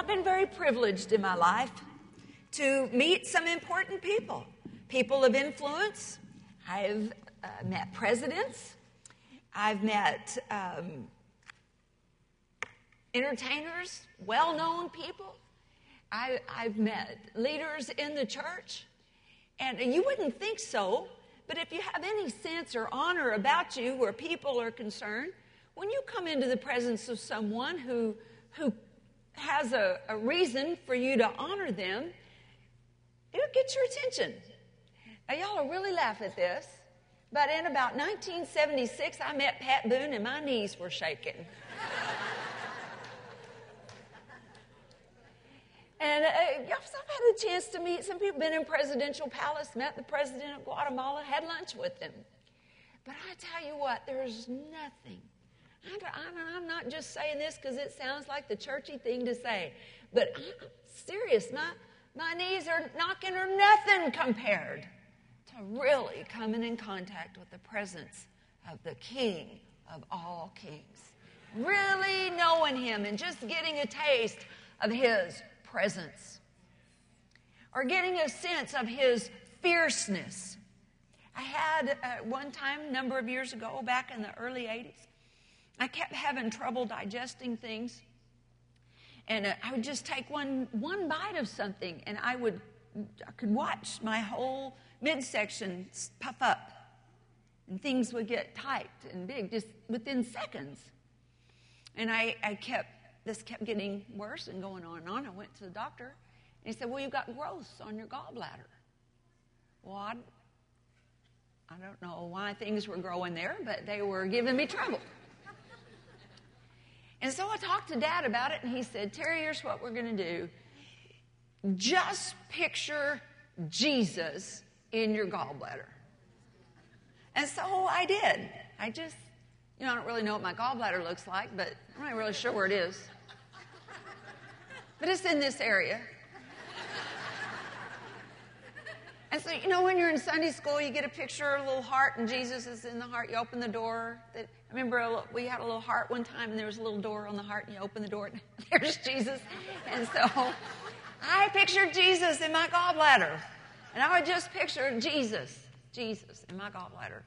been very privileged in my life to meet some important people, people of influence. I've met presidents. I've met entertainers, well-known people. I've met leaders in the church. And you wouldn't think so, but if you have any sense or honor about you where people are concerned, when you come into the presence of someone who has a reason for you to honor them, it'll get your attention. Now, y'all will really laugh at this, but in about 1976, I met Pat Boone, and my knees were shaking. And I've had a chance to meet some people, been in Presidential Palace, met the president of Guatemala, had lunch with him. But I tell you what, there's nothing. I'm not just saying this because it sounds like the churchy thing to say, but I'm serious. My knees are knocking or nothing compared to really coming in contact with the presence of the King of all kings. Really knowing him and just getting a taste of his presence, or getting a sense of his fierceness. I had one time, a number of years ago, back in the early 80s, I kept having trouble digesting things, and I would just take one bite of something, and I could watch my whole midsection puff up, and things would get tight and big just within seconds. And this kept getting worse and going on and on. I went to the doctor, and he said, well, you've got growths on your gallbladder. Well, I don't know why things were growing there, but they were giving me trouble. And so I talked to Dad about it, and he said, Terry, here's what we're going to do. Just picture Jesus in your gallbladder. And so I did. I don't really know what my gallbladder looks like, but I'm not really sure where it is. But it's in this area. And so, when you're in Sunday school, you get a picture of a little heart, and Jesus is in the heart. You open the door. I remember we had a little heart one time, and there was a little door on the heart, and you open the door, and there's Jesus. And so I pictured Jesus in my gallbladder. And I would just picture Jesus in my gallbladder.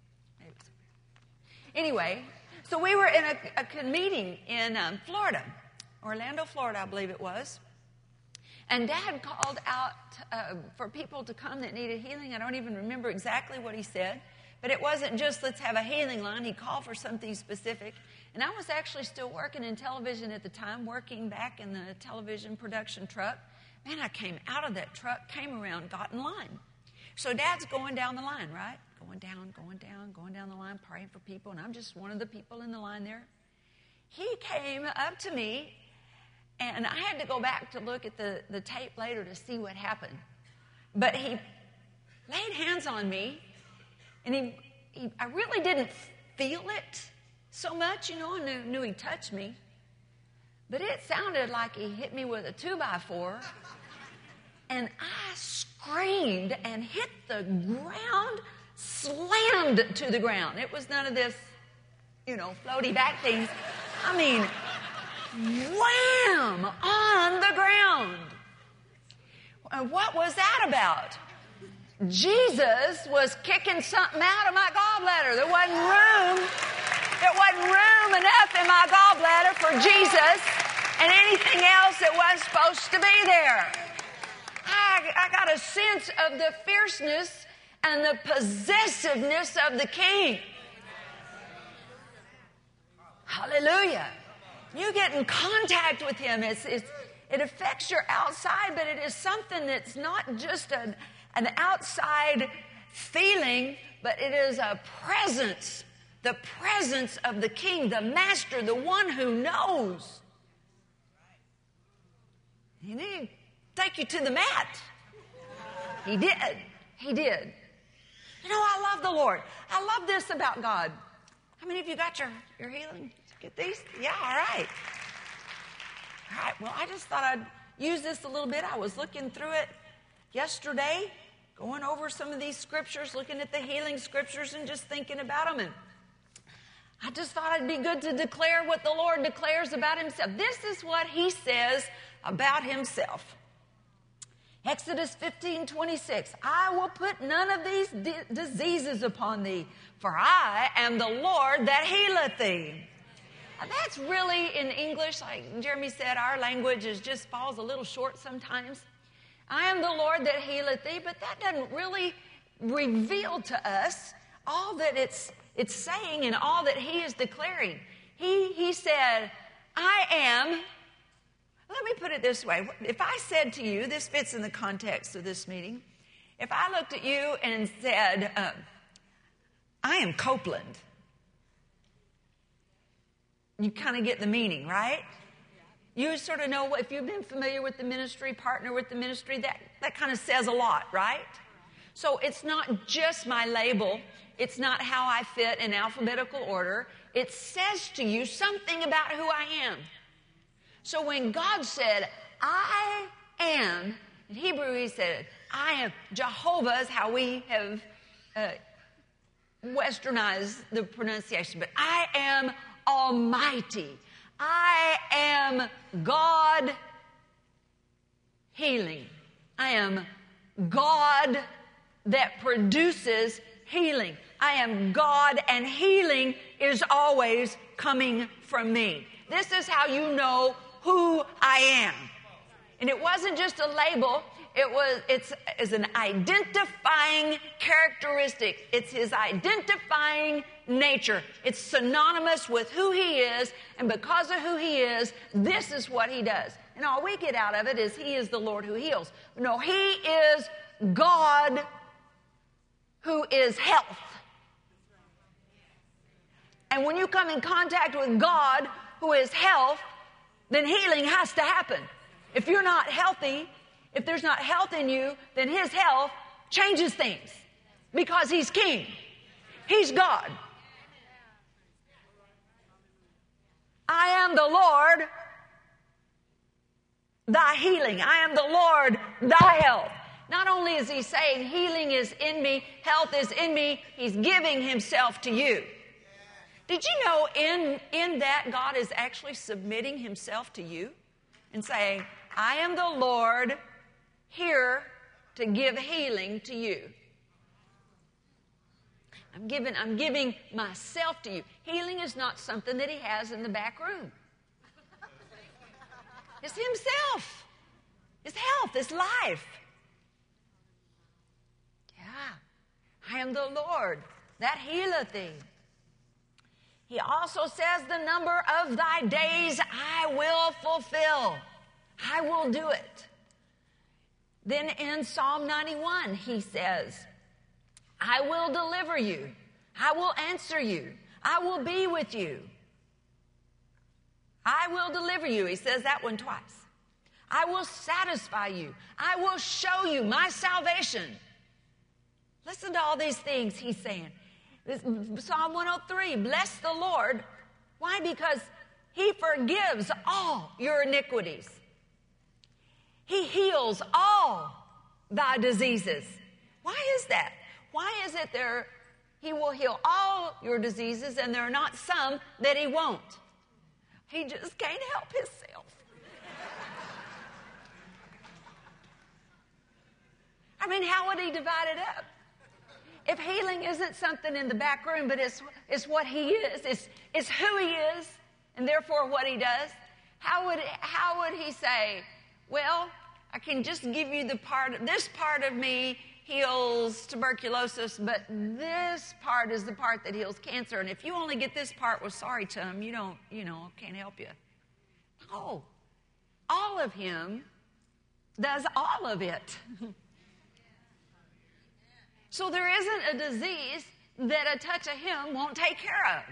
Anyway, so we were in a meeting in Florida, Orlando, Florida, I believe it was. And Dad called out for people to come that needed healing. I don't even remember exactly what he said. But it wasn't just let's have a healing line. He called for something specific. And I was actually still working in television at the time, working back in the television production truck. Man, I came out of that truck, came around, got in line. So Dad's going down the line, right? Going down the line, praying for people. And I'm just one of the people in the line there. He came up to me, and I had to go back to look at the tape later to see what happened. But he laid hands on me, and I really didn't feel it so much, I knew he touched me. But it sounded like he hit me with a 2x4, and I screamed and hit the ground, slammed to the ground. It was none of this, floaty back things. I mean, wham, on the ground. What was that about? Jesus was kicking something out of my gallbladder. There wasn't room enough in my gallbladder for Jesus and anything else that wasn't supposed to be there. I got a sense of the fierceness and the possessiveness of the King. Hallelujah. You get in contact with him. It affects your outside, but it is something that's not just an outside feeling, but it is a presence. The presence of the King, the Master, the one who knows. He didn't take you to the mat. He did. I love the Lord. I love this about God. How many of you got your healing? Get these? Yeah, all right. All right, well, I just thought I'd use this a little bit. I was looking through it yesterday, going over some of these scriptures, looking at the healing scriptures and just thinking about them. And I just thought it'd be good to declare what the Lord declares about himself. This is what he says about himself. Exodus 15:26, I will put none of these diseases upon thee, for I am the Lord that healeth thee. Now that's really, in English, like Jeremy said, our language just falls a little short sometimes. I am the Lord that healeth thee, but that doesn't really reveal to us all that it's saying and all that he is declaring. He said, I am. Let me put it this way. If I said to you, this fits in the context of this meeting, if I looked at you and said, I am Copeland, you kind of get the meaning, right? You sort of know, if you've been familiar with the ministry, partner with the ministry, that kind of says a lot, right? So it's not just my label. It's not how I fit in alphabetical order. It says to you something about who I am. So when God said, I am, in Hebrew he said, I am. Jehovah is how we have westernized the pronunciation, but I am Almighty. I am God healing. I am God that produces healing. I am God, and healing is always coming from me. This is how you know who I am. And it wasn't just a label. It's an identifying characteristic. It's his identifying nature. It's synonymous with who he is, and because of who he is, this is what he does. And all we get out of it is he is the Lord who heals. No, he is God who is health. And when you come in contact with God who is health, then healing has to happen. If you're not healthy, if there's not health in you, then his health changes things because he's king. He's God. I am the Lord, thy healing. I am the Lord, thy health. Not only is he saying healing is in me, health is in me, he's giving himself to you. Did you know in that God is actually submitting himself to you and saying, I am the Lord here to give healing to you. I'm giving myself to you. Healing is not something that he has in the back room. It's himself. It's health. It's life. Yeah. I am the Lord that healeth thee. He also says, the number of thy days I will fulfill. I will do it. Then in Psalm 91, he says, I will deliver you. I will answer you. I will be with you. I will deliver you. He says that one twice. I will satisfy you. I will show you my salvation. Listen to all these things he's saying. Psalm 103, bless the Lord. Why? Because he forgives all your iniquities. He heals all thy diseases. Why is that? Why is it he will heal all your diseases and there are not some that he won't? He just can't help himself. I mean, how would he divide it up? If healing isn't something in the back room, but it's what he is, it's who he is, and therefore what he does, how would he say, well, I can just give you this part of me heals tuberculosis, but this part is the part that heals cancer, and if you only get this part, well, sorry, Tom, can't help you. No, all of him does all of it. So there isn't a disease that a touch of him won't take care of.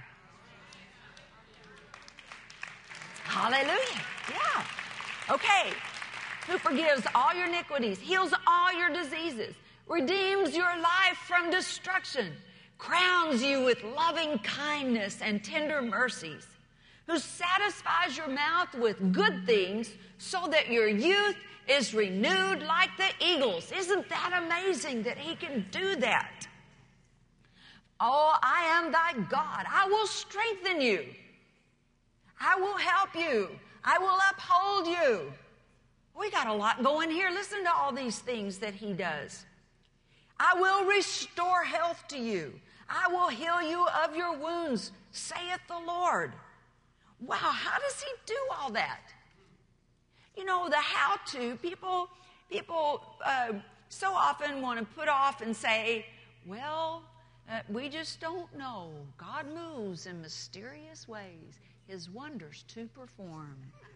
Hallelujah. Yeah. Okay. Who forgives all your iniquities, heals all your diseases, redeems your life from destruction, crowns you with loving kindness and tender mercies, who satisfies your mouth with good things so that your youth is renewed like the eagles. Isn't that amazing that he can do that? Oh, I am thy God. I will strengthen you. I will help you. I will uphold you. We got a lot going here. Listen to all these things that he does. I will restore health to you. I will heal you of your wounds, saith the Lord. Wow, how does he do all that? You know, the how-to, people so often want to put off and say, well, we just don't know. God moves in mysterious ways, his wonders to perform.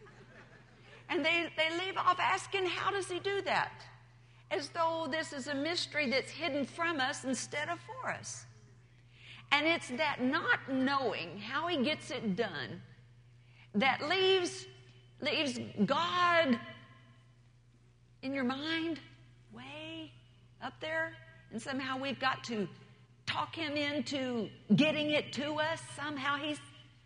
And they leave off asking, how does he do that? As though this is a mystery that's hidden from us instead of for us. And it's that not knowing how he gets it done that leaves God in your mind way up there. And somehow we've got to talk him into getting it to us. Somehow he's,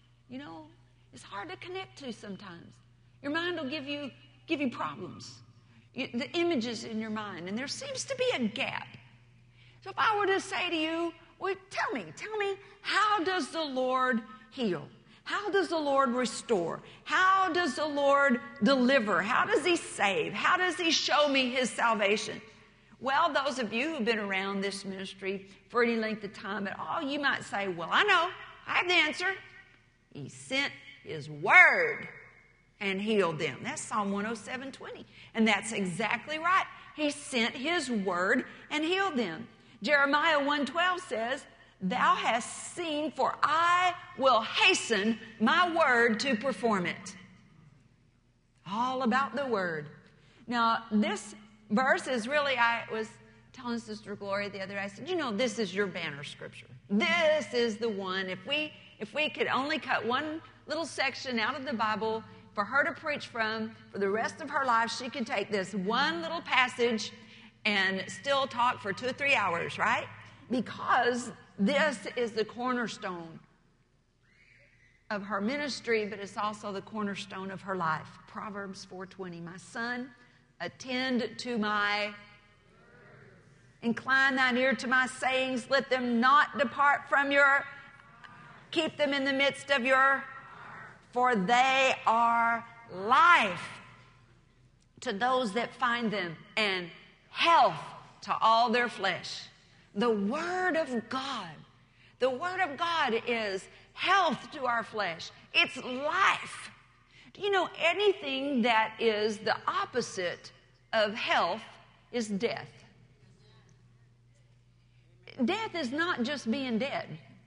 it's hard to connect to sometimes. Your mind will give you problems. The images in your mind. And there seems to be a gap. So if I were to say to you, well, tell me, how does the Lord heal? How does the Lord restore? How does the Lord deliver? How does he save? How does he show me his salvation? Well, those of you who've been around this ministry for any length of time at all, you might say, well, I know. I have the answer. He sent his word and healed them. That's Psalm 107:20. And that's exactly right. He sent his word and healed them. Jeremiah 1:12 says, thou hast seen, for I will hasten my word to perform it. All about the word. Now, this verse is really, I was telling Sister Gloria the other day, I said, this is your banner scripture. This is the one. If we could only cut one little section out of the Bible for her to preach from for the rest of her life, she could take this one little passage and still talk for 2 or 3 hours, right? Because this is the cornerstone of her ministry, but it's also the cornerstone of her life. Proverbs 4:20, my son, attend to incline thine ear to my sayings, let them not depart from keep them in the midst of for they are life to those that find them, and health to all their flesh. The Word of God. The Word of God is health to our flesh. It's life. Do you know anything that is the opposite of health is death? Death is not just being dead.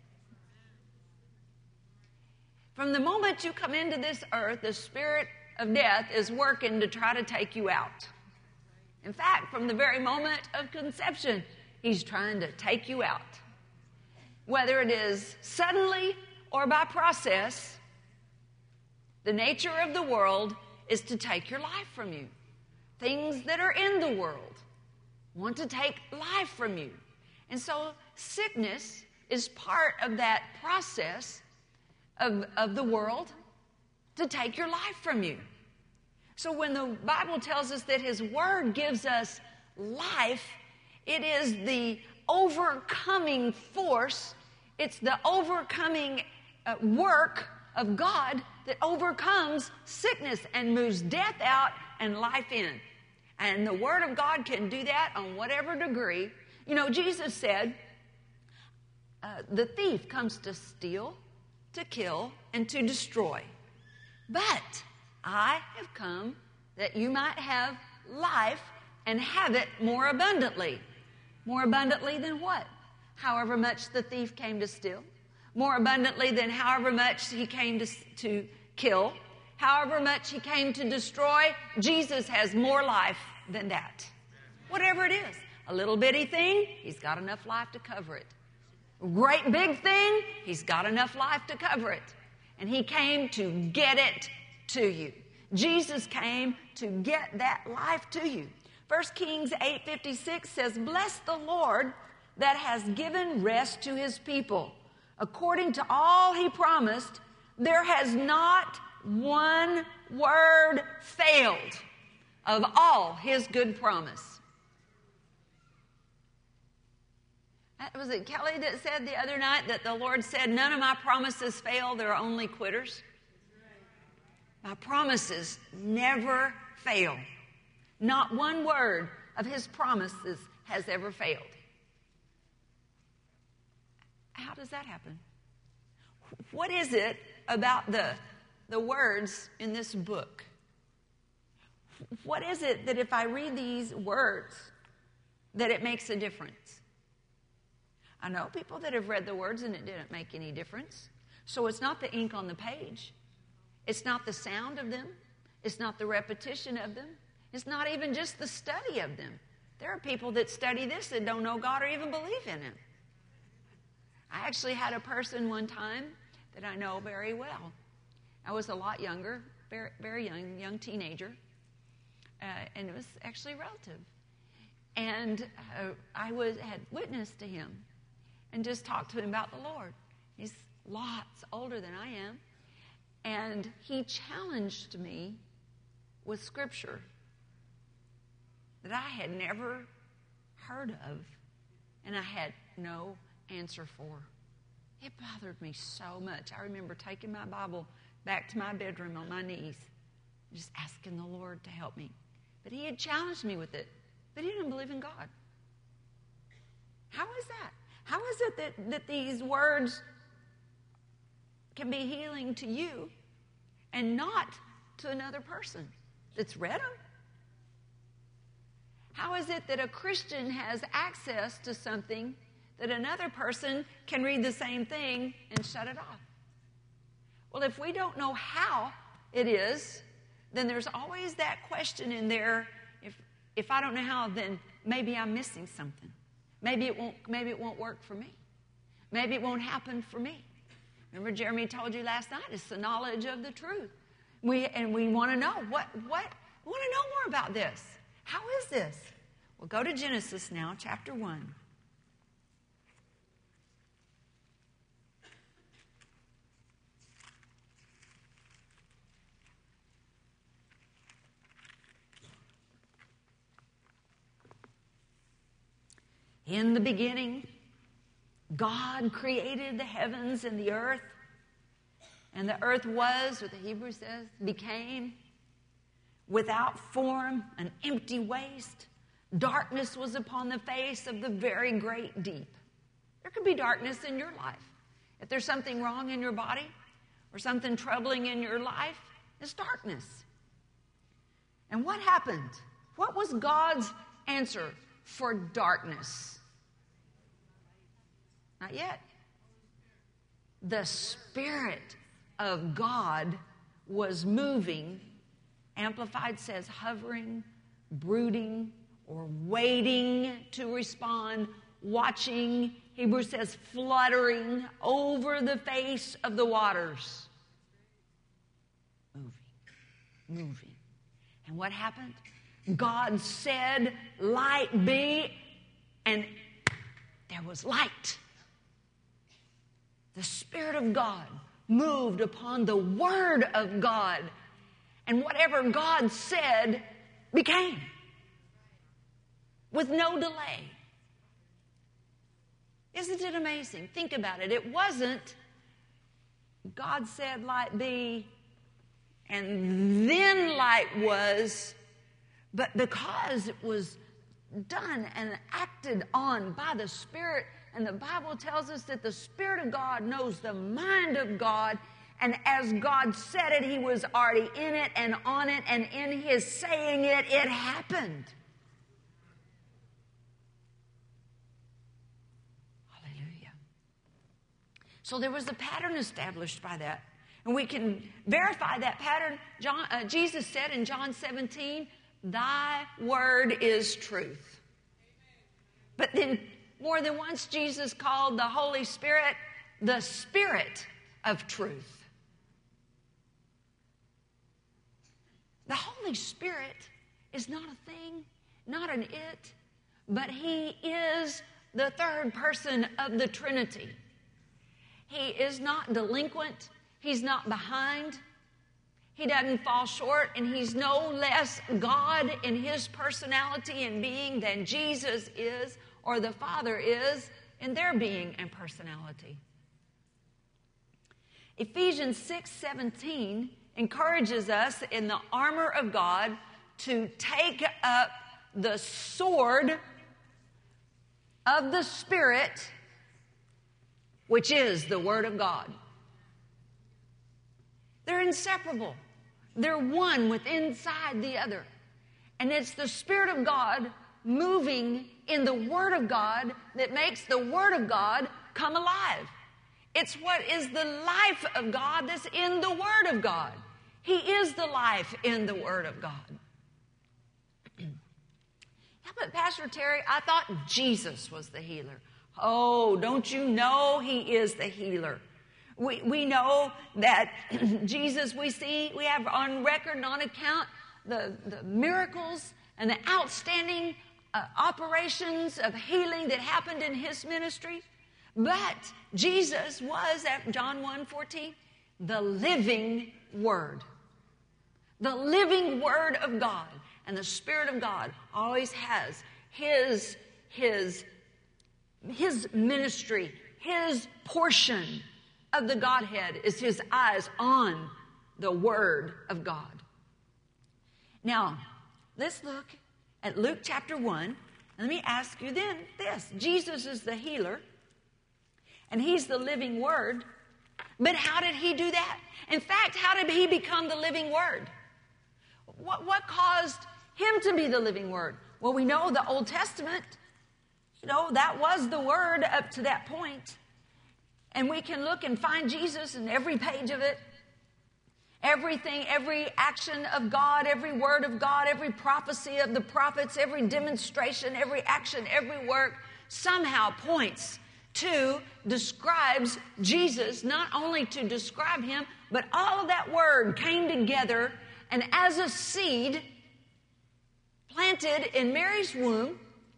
From the moment you come into this earth, the spirit of death is working to try to take you out. In fact, from the very moment of conception, he's trying to take you out. Whether it is suddenly or by process, the nature of the world is to take your life from you. Things that are in the world want to take life from you. And so sickness is part of that process of the world to take your life from you. So when the Bible tells us that his word gives us life, it is the overcoming force, it's the overcoming work of God that overcomes sickness and moves death out and life in. And the word of God can do that on whatever degree. Jesus said, the thief comes to steal, to kill, and to destroy. But I have come that you might have life and have it more abundantly. More abundantly than what? However much the thief came to steal. More abundantly than however much he came to kill. However much he came to destroy. Jesus has more life than that. Whatever it is. A little bitty thing, he's got enough life to cover it. A great big thing, he's got enough life to cover it. And he came to get it to you. Jesus came to get that life to you. 1 Kings 8:56 says, bless the Lord that has given rest to his people. According to all he promised, there has not one word failed of all his good promise. Was it Kelly that said the other night that the Lord said, none of my promises fail, they're only quitters? My promises never fail. Not one word of his promises has ever failed. How does that happen? What is it about the words in this book? What is it that if I read these words, that it makes a difference? I know people that have read the words and it didn't make any difference. So it's not the ink on the page. It's not the sound of them. It's not the repetition of them. It's not even just the study of them. There are people that study this that don't know God or even believe in Him. I actually had a person one time that I know very well. I was a lot younger, very, very young teenager, and it was actually a relative. And I had witnessed to him and just talked to him about the Lord. He's lots older than I am. And he challenged me with Scripture that I had never heard of and I had no answer for. It bothered me so much. I remember taking my Bible back to my bedroom on my knees, just asking the Lord to help me. But he had challenged me with it, but he didn't believe in God. How is that? How is it that these words can be healing to you and not to another person that's read them? How is it that a Christian has access to something that another person can read the same thing and shut it off? Well, if we don't know how it is, then there's always that question in there. If I don't know how, then maybe I'm missing something. Maybe it won't work for me. Maybe it won't happen for me. Remember Jeremy told you last night, it's the knowledge of the truth. We want to know we want to know more about this. How is this? Well, go to Genesis now, chapter 1. In the beginning, God created the heavens and the earth. And the earth was, what the Hebrew says, became without form, an empty waste. Darkness was upon the face of the very great deep. There could be darkness in your life. If there's something wrong in your body or something troubling in your life, it's darkness. And what happened? What was God's answer for darkness? Not yet. The Spirit of God was moving. Amplified says hovering, brooding, or waiting to respond, watching. Hebrew says fluttering over the face of the waters. Moving. And what happened? God said, "Light be," and there was light. The Spirit of God moved upon the Word of God, and whatever God said became, with no delay. Isn't it amazing? Think about it. It wasn't God said light be, and then light was, but because it was done and acted on by the Spirit. And the Bible tells us that the Spirit of God knows the mind of God. And as God said it, He was already in it and on it. And in His saying it, it happened. Hallelujah. So there was a pattern established by that. And we can verify that pattern. Jesus said in John 17, "Thy word is truth." But then more than once, Jesus called the Holy Spirit the Spirit of truth. The Holy Spirit is not a thing, not an it, but He is the third person of the Trinity. He is not delinquent. He's not behind. He doesn't fall short, and He's no less God in His personality and being than Jesus is, or the Father is in their being and personality. Ephesians 6:17 encourages us in the armor of God to take up the sword of the Spirit, which is the Word of God. They're inseparable. They're one with inside the other. And it's the Spirit of God moving in the Word of God that makes the Word of God come alive. It's what is the life of God that's in the Word of God. He is the life in the Word of God. Yeah, but Pastor Terry, I thought Jesus was the healer. Oh, don't you know He is the healer? We know that Jesus, we have on record and on account the miracles and the outstanding operations of healing that happened in His ministry. But Jesus was, at John 1:14, the living Word. The living Word of God. And the Spirit of God always has His ministry, His portion of the Godhead is His eyes on the Word of God. Now, let's look at Luke chapter 1. And let me ask you then this. Jesus is the healer, and He's the living Word. But how did He do that? In fact, how did He become the living Word? What caused Him to be the living Word? Well, we know the Old Testament, that was the Word up to that point. And we can look and find Jesus in every page of it. Everything, every action of God, every word of God, every prophecy of the prophets, every demonstration, every action, every work somehow points to, describes Jesus, not only to describe Him, but all of that word came together and as a seed planted in Mary's womb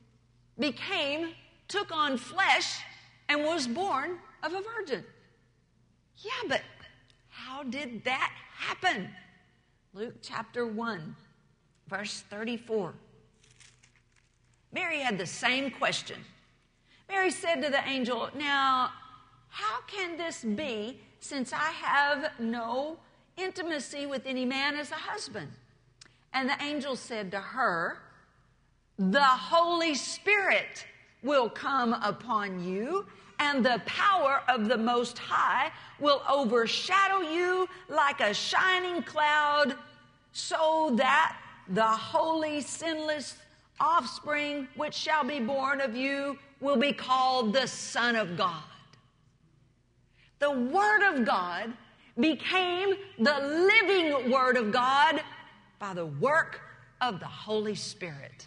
took on flesh and was born of a virgin. Yeah, but how did that happen? Luke chapter 1, verse 34. Mary had the same question. Mary said to the angel, "Now, how can this be, since I have no intimacy with any man as a husband?" And the angel said to her, "The Holy Spirit will come upon you, and the power of the Most High will overshadow you like a shining cloud, so that the holy, sinless offspring which shall be born of you will be called the Son of God." The Word of God became the living Word of God by the work of the Holy Spirit.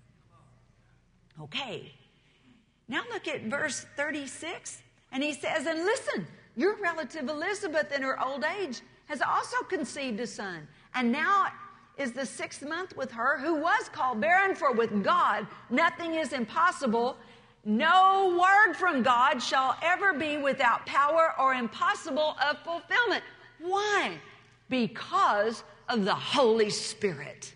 Okay. Now look at verse 36. And he says, "And listen, your relative Elizabeth in her old age has also conceived a son. And now is the 6th month with her, who was called barren, for with God nothing is impossible. No word from God shall ever be without power or impossible of fulfillment." Why? Because of the Holy Spirit.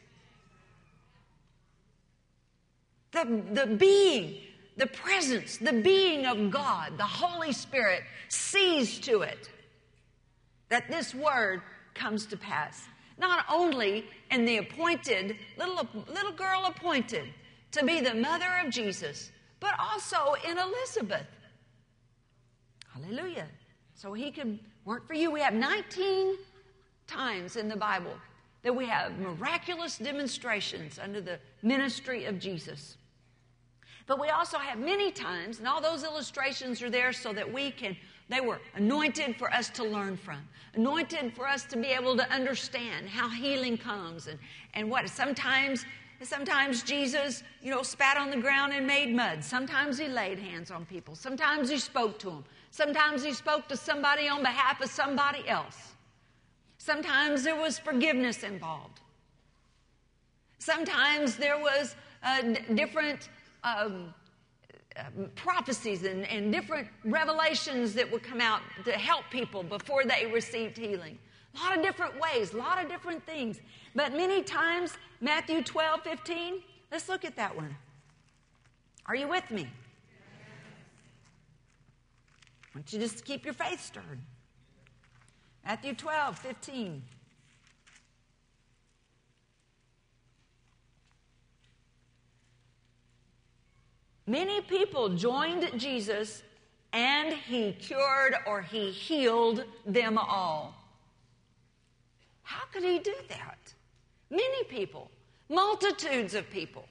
The being, the presence, the being of God, the Holy Spirit, sees to it that this word comes to pass. Not only in the appointed, little girl appointed to be the mother of Jesus, but also in Elizabeth. Hallelujah. So He could work for you. We have 19 times in the Bible that we have miraculous demonstrations under the ministry of Jesus. But we also have many times, and all those illustrations are there so that they were anointed for us to learn from, anointed for us to be able to understand how healing comes and what sometimes Jesus, spat on the ground and made mud. Sometimes He laid hands on people. Sometimes He spoke to them. Sometimes He spoke to somebody on behalf of somebody else. Sometimes there was forgiveness involved. Sometimes there was different prophecies and different revelations that would come out to help people before they received healing. A lot of different ways, a lot of different things. But many times, Matthew 12:15, let's look at that one. Are you with me? I want you just to keep your faith stirred. Matthew 12:15. Many people joined Jesus, and he cured or he healed them all. How could he do that? Many people, multitudes of people.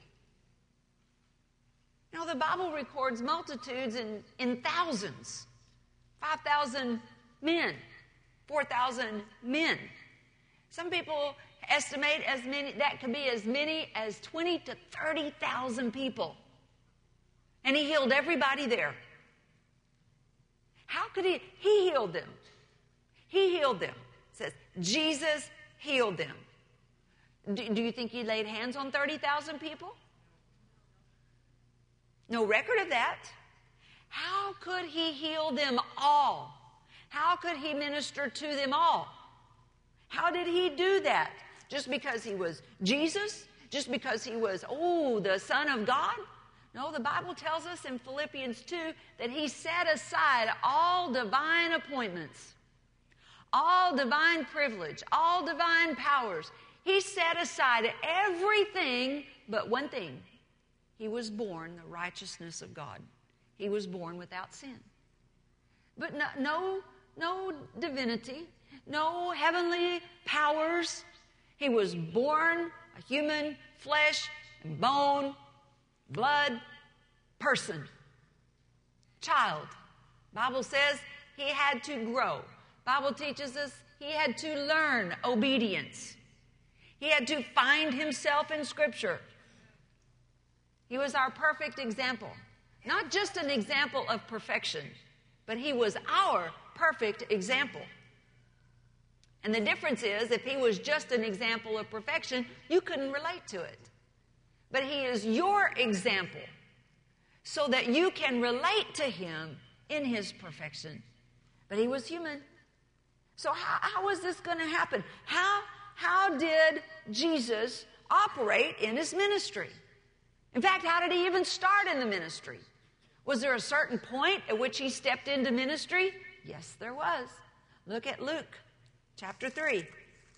You know, the Bible records multitudes in thousands. 5,000 men, 4,000 men. Some people estimate that could be as many as 20 to 30,000 people. And he healed everybody there. How could he healed them? He healed them. It says, Jesus healed them. Do you think he laid hands on 30,000 people? No record of that. How could he heal them all? How could he minister to them all? How did he do that? Just because he was Jesus? Just because he was, the Son of God? No, the Bible tells us in Philippians 2 that he set aside all divine appointments, all divine privilege, all divine powers. He set aside everything but one thing. He was born the righteousness of God. He was born without sin. But no divinity, no heavenly powers. He was born a human, flesh and bone, blood, person, child. Bible says he had to grow. Bible teaches us he had to learn obedience. He had to find himself in Scripture. He was our perfect example. Not just an example of perfection, but he was our perfect example. And the difference is, if he was just an example of perfection, you couldn't relate to it. But he is your example, so that you can relate to him in his perfection. But he was human. So how was this going to happen? How did Jesus operate in his ministry? In fact, how did he even start in the ministry? Was there a certain point at which he stepped into ministry? Yes, there was. Look at Luke chapter 3.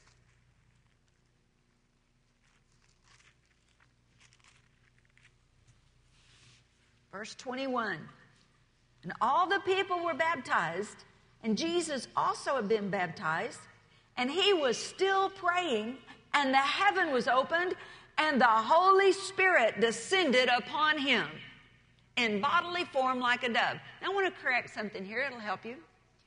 Verse 21. And all the people were baptized, and Jesus also had been baptized, and he was still praying, and the heaven was opened, and the Holy Spirit descended upon him in bodily form like a dove. Now I want to correct something here. It'll help you.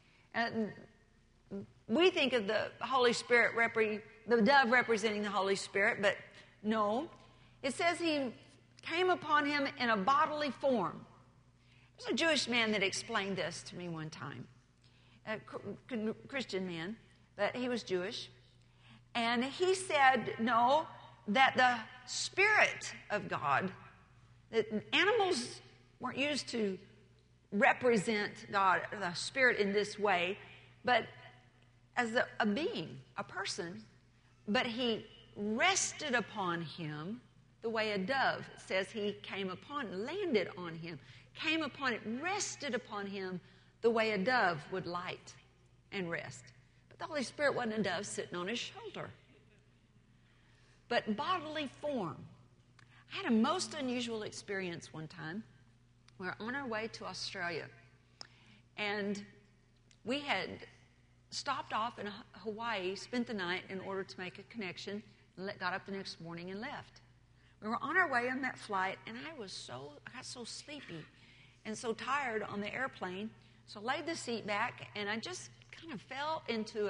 We think of the Holy Spirit, the dove representing the Holy Spirit, but no. It says he came upon him in a bodily form. There's a Jewish man that explained this to me one time. A Christian man, but he was Jewish. And he said, no, that the Spirit of God, that animals weren't used to represent God, the Spirit in this way, but as a being, a person, but he rested upon him the way a dove says he came upon, landed on him, came upon it, rested upon him the way a dove would light and rest. But the Holy Spirit wasn't a dove sitting on his shoulder. But bodily form. I had a most unusual experience one time. We were on our way to Australia, and we had stopped off in Hawaii, spent the night in order to make a connection, and got up the next morning and left. We were on our way on that flight, and I got so sleepy and so tired on the airplane, so I laid the seat back, and I just kind of fell into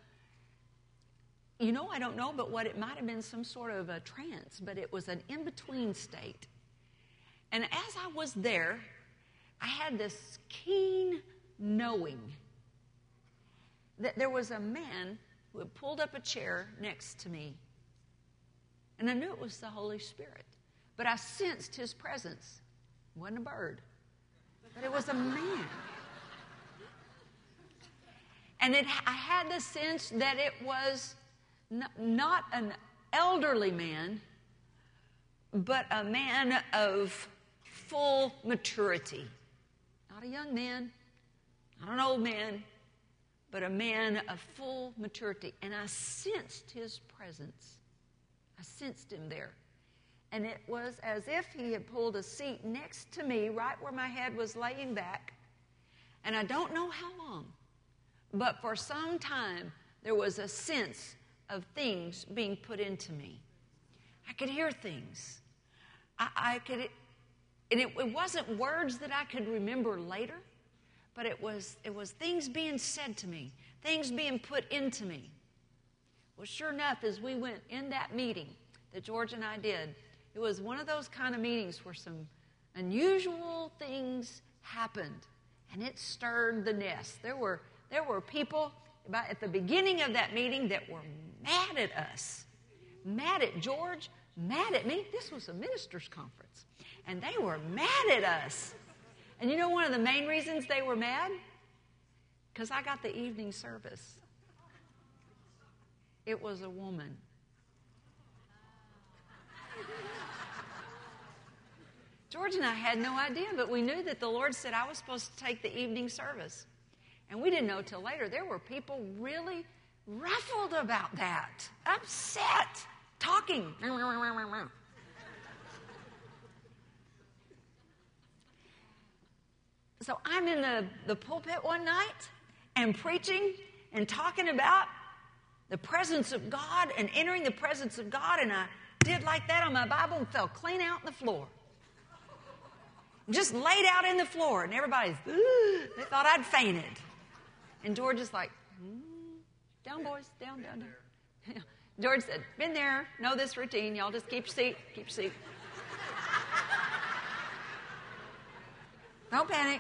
I don't know, but what it might have been some sort of a trance, but it was an in-between state. And as I was there, I had this keen knowing that there was a man who had pulled up a chair next to me. And I knew it was the Holy Spirit. But I sensed his presence. It wasn't a bird, but it was a man. And I had the sense that it was not an elderly man, but a man of full maturity. Not a young man, not an old man, but a man of full maturity. And I sensed his presence. I sensed him there. And it was as if he had pulled a seat next to me, right where my head was laying back. And I don't know how long, but for some time, there was a sense of things being put into me. I could hear things. It wasn't words that I could remember later, but it was things being said to me, things being put into me. Well, sure enough, as we went in that meeting that George and I did, it was one of those kind of meetings where some unusual things happened, and it stirred the nest. There were people at the beginning of that meeting that were mad at us, mad at George, mad at me. This was a ministers' conference, and they were mad at us. And you know one of the main reasons they were mad? Because I got the evening service. It was a woman. George and I had no idea, but we knew that the Lord said I was supposed to take the evening service. And we didn't know till later. There were people really ruffled about that, upset, talking. So I'm in the pulpit one night and preaching and talking about the presence of God and entering the presence of God, and I did like that on my Bible and fell clean out on the floor. Just laid out in the floor, and everybody's, they thought I'd fainted. And George is like, down, boys, down. George said, been there, know this routine, y'all just keep your seat. Don't panic.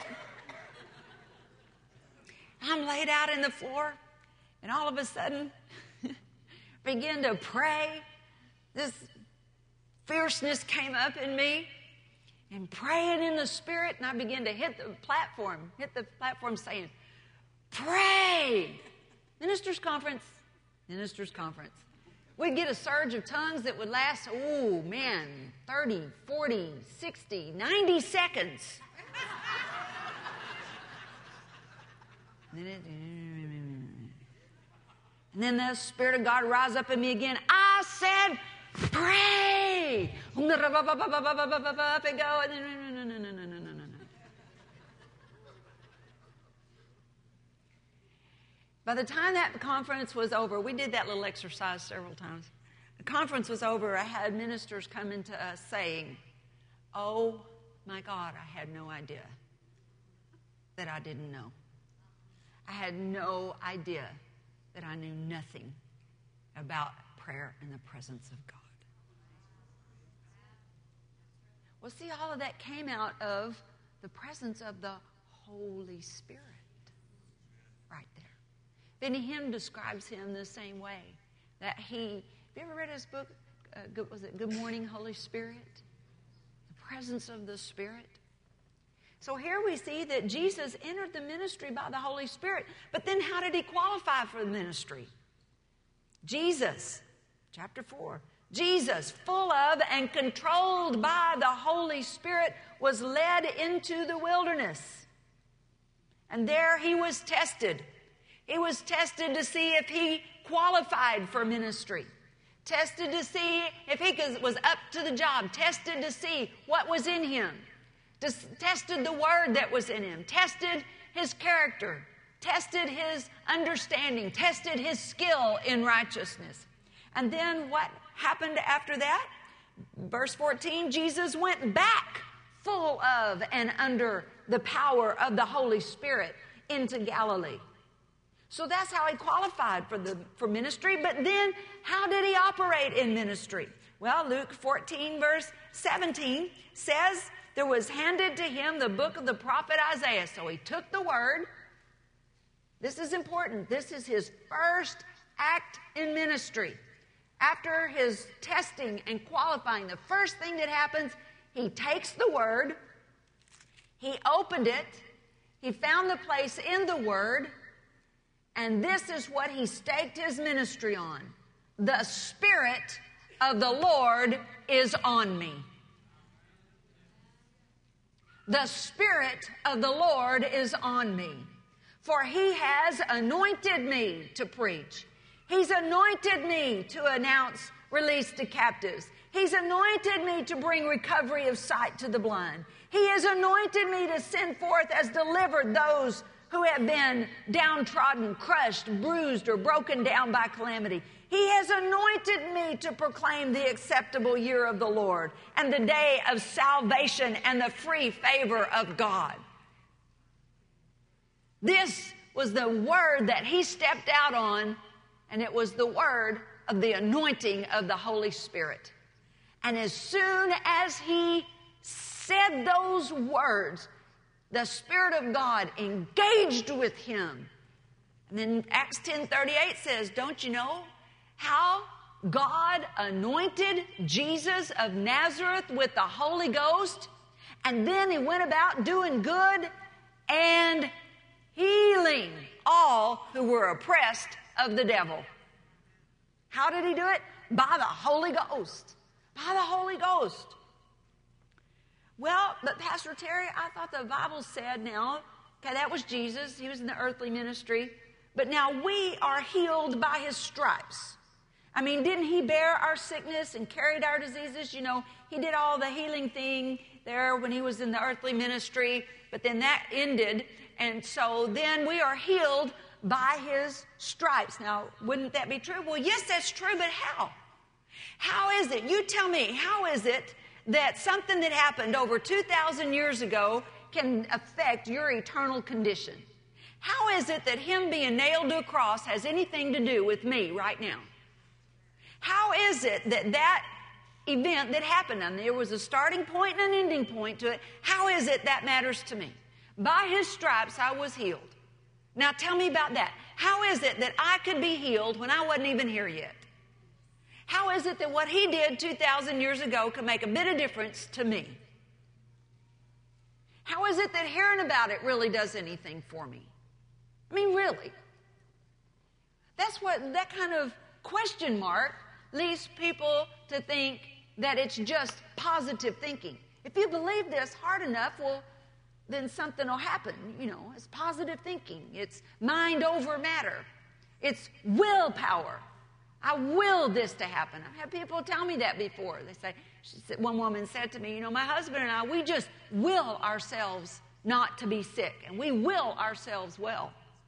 I'm laid out in the floor, and all of a sudden, begin to pray. This fierceness came up in me, and praying in the Spirit, and I began to hit the platform saying, pray! Ministers' conference. We'd get a surge of tongues that would last, 30, 40, 60, 90 seconds. And then the Spirit of God rise up in me again. I said, pray! Up and go. No. By the time that conference was over, we did that little exercise several times. The conference was over, I had ministers coming to us saying, oh my God, I had no idea that I didn't know. I had no idea that I knew nothing about prayer in the presence of God. Well, see, all of that came out of the presence of the Holy Spirit right there. Benny Hinn describes him the same way. That have you ever read his book, was it Good Morning, Holy Spirit? The presence of the Spirit. So here we see that Jesus entered the ministry by the Holy Spirit. But then how did he qualify for the ministry? Jesus, chapter 4. Jesus, full of and controlled by the Holy Spirit, was led into the wilderness. And there he was tested. He was tested to see if he qualified for ministry. Tested to see if he was up to the job. Tested to see what was in him. Tested the word that was in him. Tested his character. Tested his understanding. Tested his skill in righteousness. And then what happened after that? Verse 14, Jesus went back full of and under the power of the Holy Spirit into Galilee. So that's how he qualified for ministry. But then how did he operate in ministry? Well, Luke 14 verse 17 says there was handed to him the book of the prophet Isaiah. So he took the word. This is important. This is his first act in ministry. After his testing and qualifying, the first thing that happens, he takes the word, he opened it, he found the place in the word, and this is what he staked his ministry on. The Spirit of the Lord is on me. The Spirit of the Lord is on me. For he has anointed me to preach. He's anointed me to announce release the captives. He's anointed me to bring recovery of sight to the blind. He has anointed me to send forth as delivered those who have been downtrodden, crushed, bruised, or broken down by calamity. He has anointed me to proclaim the acceptable year of the Lord and the day of salvation and the free favor of God. This was the word that he stepped out on, and it was the word of the anointing of the Holy Spirit. And as soon as he said those words, the Spirit of God engaged with him. And then Acts 10:38 says, don't you know how God anointed Jesus of Nazareth with the Holy Ghost? And then he went about doing good and healing all who were oppressed of the devil. How did he do it? By the Holy Ghost. By the Holy Ghost. Well, but Pastor Terry, I thought the Bible said now, okay, that was Jesus. He was in the earthly ministry. But now we are healed by his stripes. I mean, didn't he bear our sickness and carried our diseases? You know, he did all the healing thing there when he was in the earthly ministry. But then that ended. And so then we are healed by his stripes. Now, wouldn't that be true? Well, yes, that's true, but how? How is it? You tell me, how is it that something that happened over 2,000 years ago can affect your eternal condition? How is it that him being nailed to a cross has anything to do with me right now? How is it that that event that happened, and there was a starting point and an ending point to it, how is it that matters to me? By his stripes I was healed. Now tell me about that. How is it that I could be healed when I wasn't even here yet? How is it that what he did 2,000 years ago can make a bit of difference to me? How is it that hearing about it really does anything for me? I mean, really. That's what that kind of question mark leads people to think that it's just positive thinking. If you believe this hard enough, well, then something will happen. You know, it's positive thinking. It's mind over matter. It's willpower. I will this to happen. I've had people tell me that before. They say, one woman said to me, you know, my husband and I, we just will ourselves not to be sick, and we will ourselves well.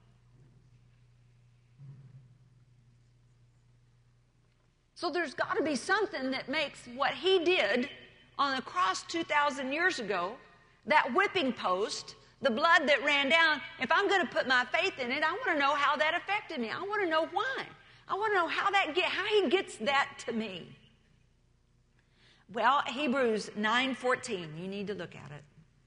So there's got to be something that makes what he did on the cross 2,000 years ago, that whipping post, the blood that ran down, if I'm going to put my faith in it, I want to know how that affected me. I want to know why. I want to know how he gets that to me. Well, Hebrews 9:14, you need to look at it.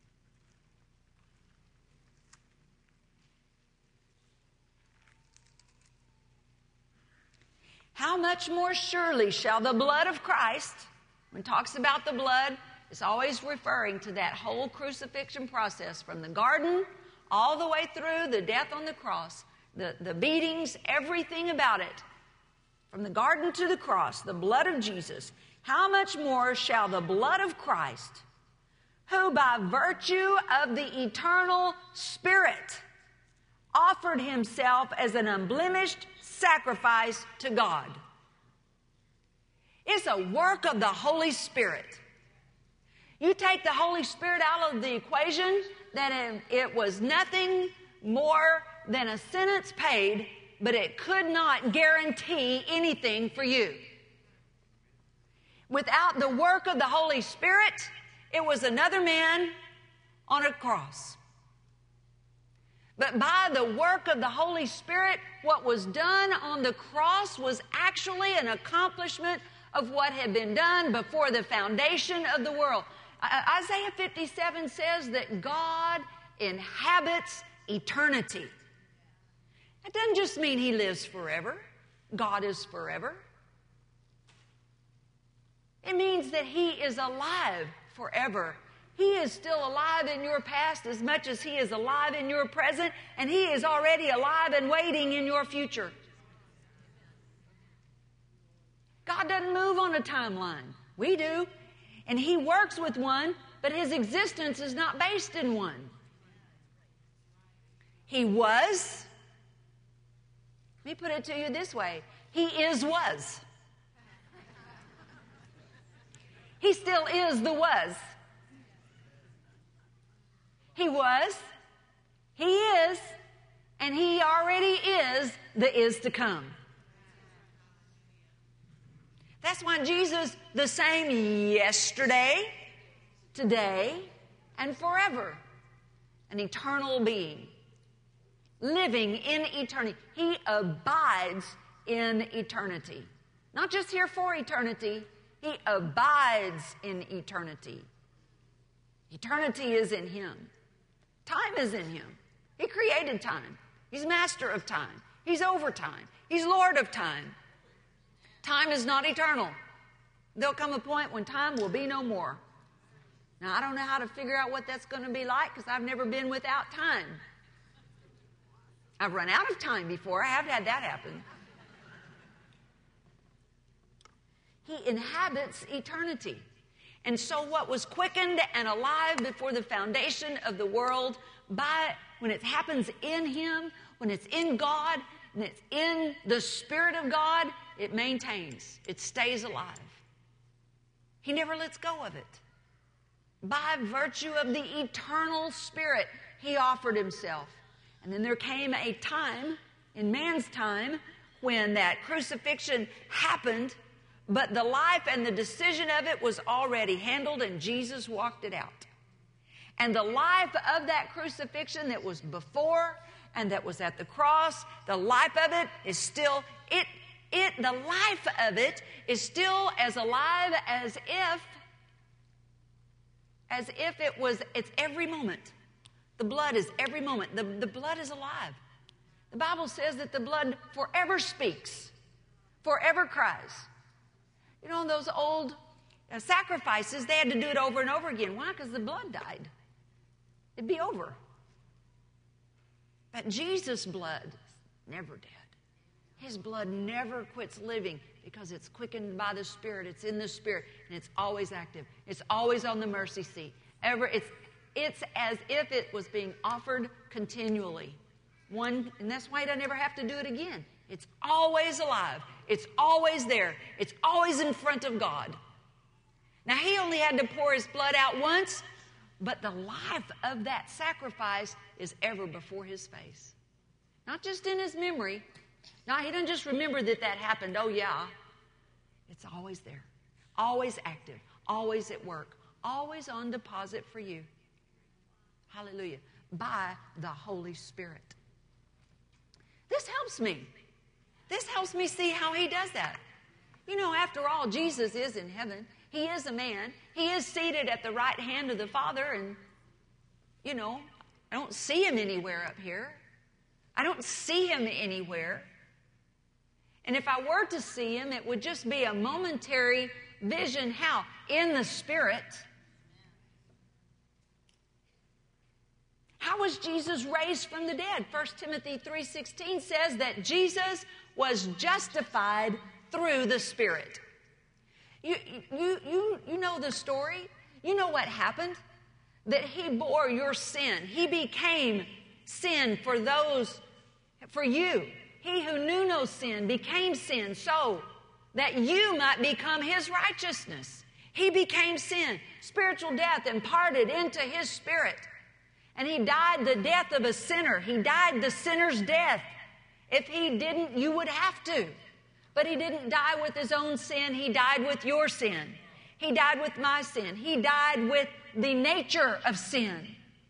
How much more surely shall the blood of Christ, when it talks about the blood, it's always referring to that whole crucifixion process from the garden all the way through the death on the cross, the beatings, everything about it. From the garden to the cross, the blood of Jesus. How much more shall the blood of Christ, who by virtue of the eternal Spirit offered himself as an unblemished sacrifice to God. It's a work of the Holy Spirit. You take the Holy Spirit out of the equation, then it was nothing more than a sentence paid, but it could not guarantee anything for you. Without the work of the Holy Spirit, it was another man on a cross. But by the work of the Holy Spirit, what was done on the cross was actually an accomplishment of what had been done before the foundation of the world. Isaiah 57 says that God inhabits eternity. That doesn't just mean he lives forever. God is forever. It means that he is alive forever. He is still alive in your past as much as he is alive in your present, and he is already alive and waiting in your future. God doesn't move on a timeline. We do. And he works with one, but his existence is not based in one. He was. Let me put it to you this way. He was. He still is the was. He was, he is, and he already is the is to come. That's why Jesus, the same yesterday, today, and forever. An eternal being. Living in eternity. He abides in eternity. Not just here for eternity. He abides in eternity. Eternity is in him. Time is in him. He created time. He's master of time. He's over time. He's Lord of time. Time is not eternal. There'll come a point when time will be no more. Now, I don't know how to figure out what that's going to be like because I've never been without time. I've run out of time before. I have had that happen. He inhabits eternity. And so what was quickened and alive before the foundation of the world, when it happens in him, when it's in God, and it's in the Spirit of God, it maintains. It stays alive. He never lets go of it. By virtue of the eternal Spirit, he offered himself. And then there came a time, in man's time, when that crucifixion happened, but the life and the decision of it was already handled, and Jesus walked it out. And the life of that crucifixion that was before and that was at the cross, the life of it is still, the life of it is still as alive as if it's every moment. The blood is every moment. The blood is alive. The Bible says that the blood forever speaks, forever cries. You know, those old sacrifices, they had to do it over and over again. Why? Because the blood died. It'd be over. But Jesus' blood is never dead. His blood never quits living because it's quickened by the Spirit. It's in the Spirit, and it's always active. It's always on the mercy seat. It's as if it was being offered continually. And that's why he doesn't ever have to do it again. It's always alive. It's always there. It's always in front of God. Now, he only had to pour his blood out once, but the life of that sacrifice is ever before his face. Not just in his memory. No, he doesn't just remember that happened. Oh, yeah. It's always there. Always active. Always at work. Always on deposit for you. Hallelujah. By the Holy Spirit. This helps me. This helps me see how he does that. You know, after all, Jesus is in heaven. He is a man. He is seated at the right hand of the Father. And, you know, I don't see him anywhere up here. I don't see him anywhere. And if I were to see him, it would just be a momentary vision. How? In the Spirit. How was Jesus raised from the dead? 1 Timothy 3:16 says that Jesus was justified through the Spirit. You know the story. You know what happened? That he bore your sin. He became sin for you. He who knew no sin became sin so that you might become his righteousness. He became sin, spiritual death imparted into his spirit. And he died the death of a sinner. He died the sinner's death. If he didn't, you would have to. But he didn't die with his own sin. He died with your sin. He died with my sin. He died with the nature of sin.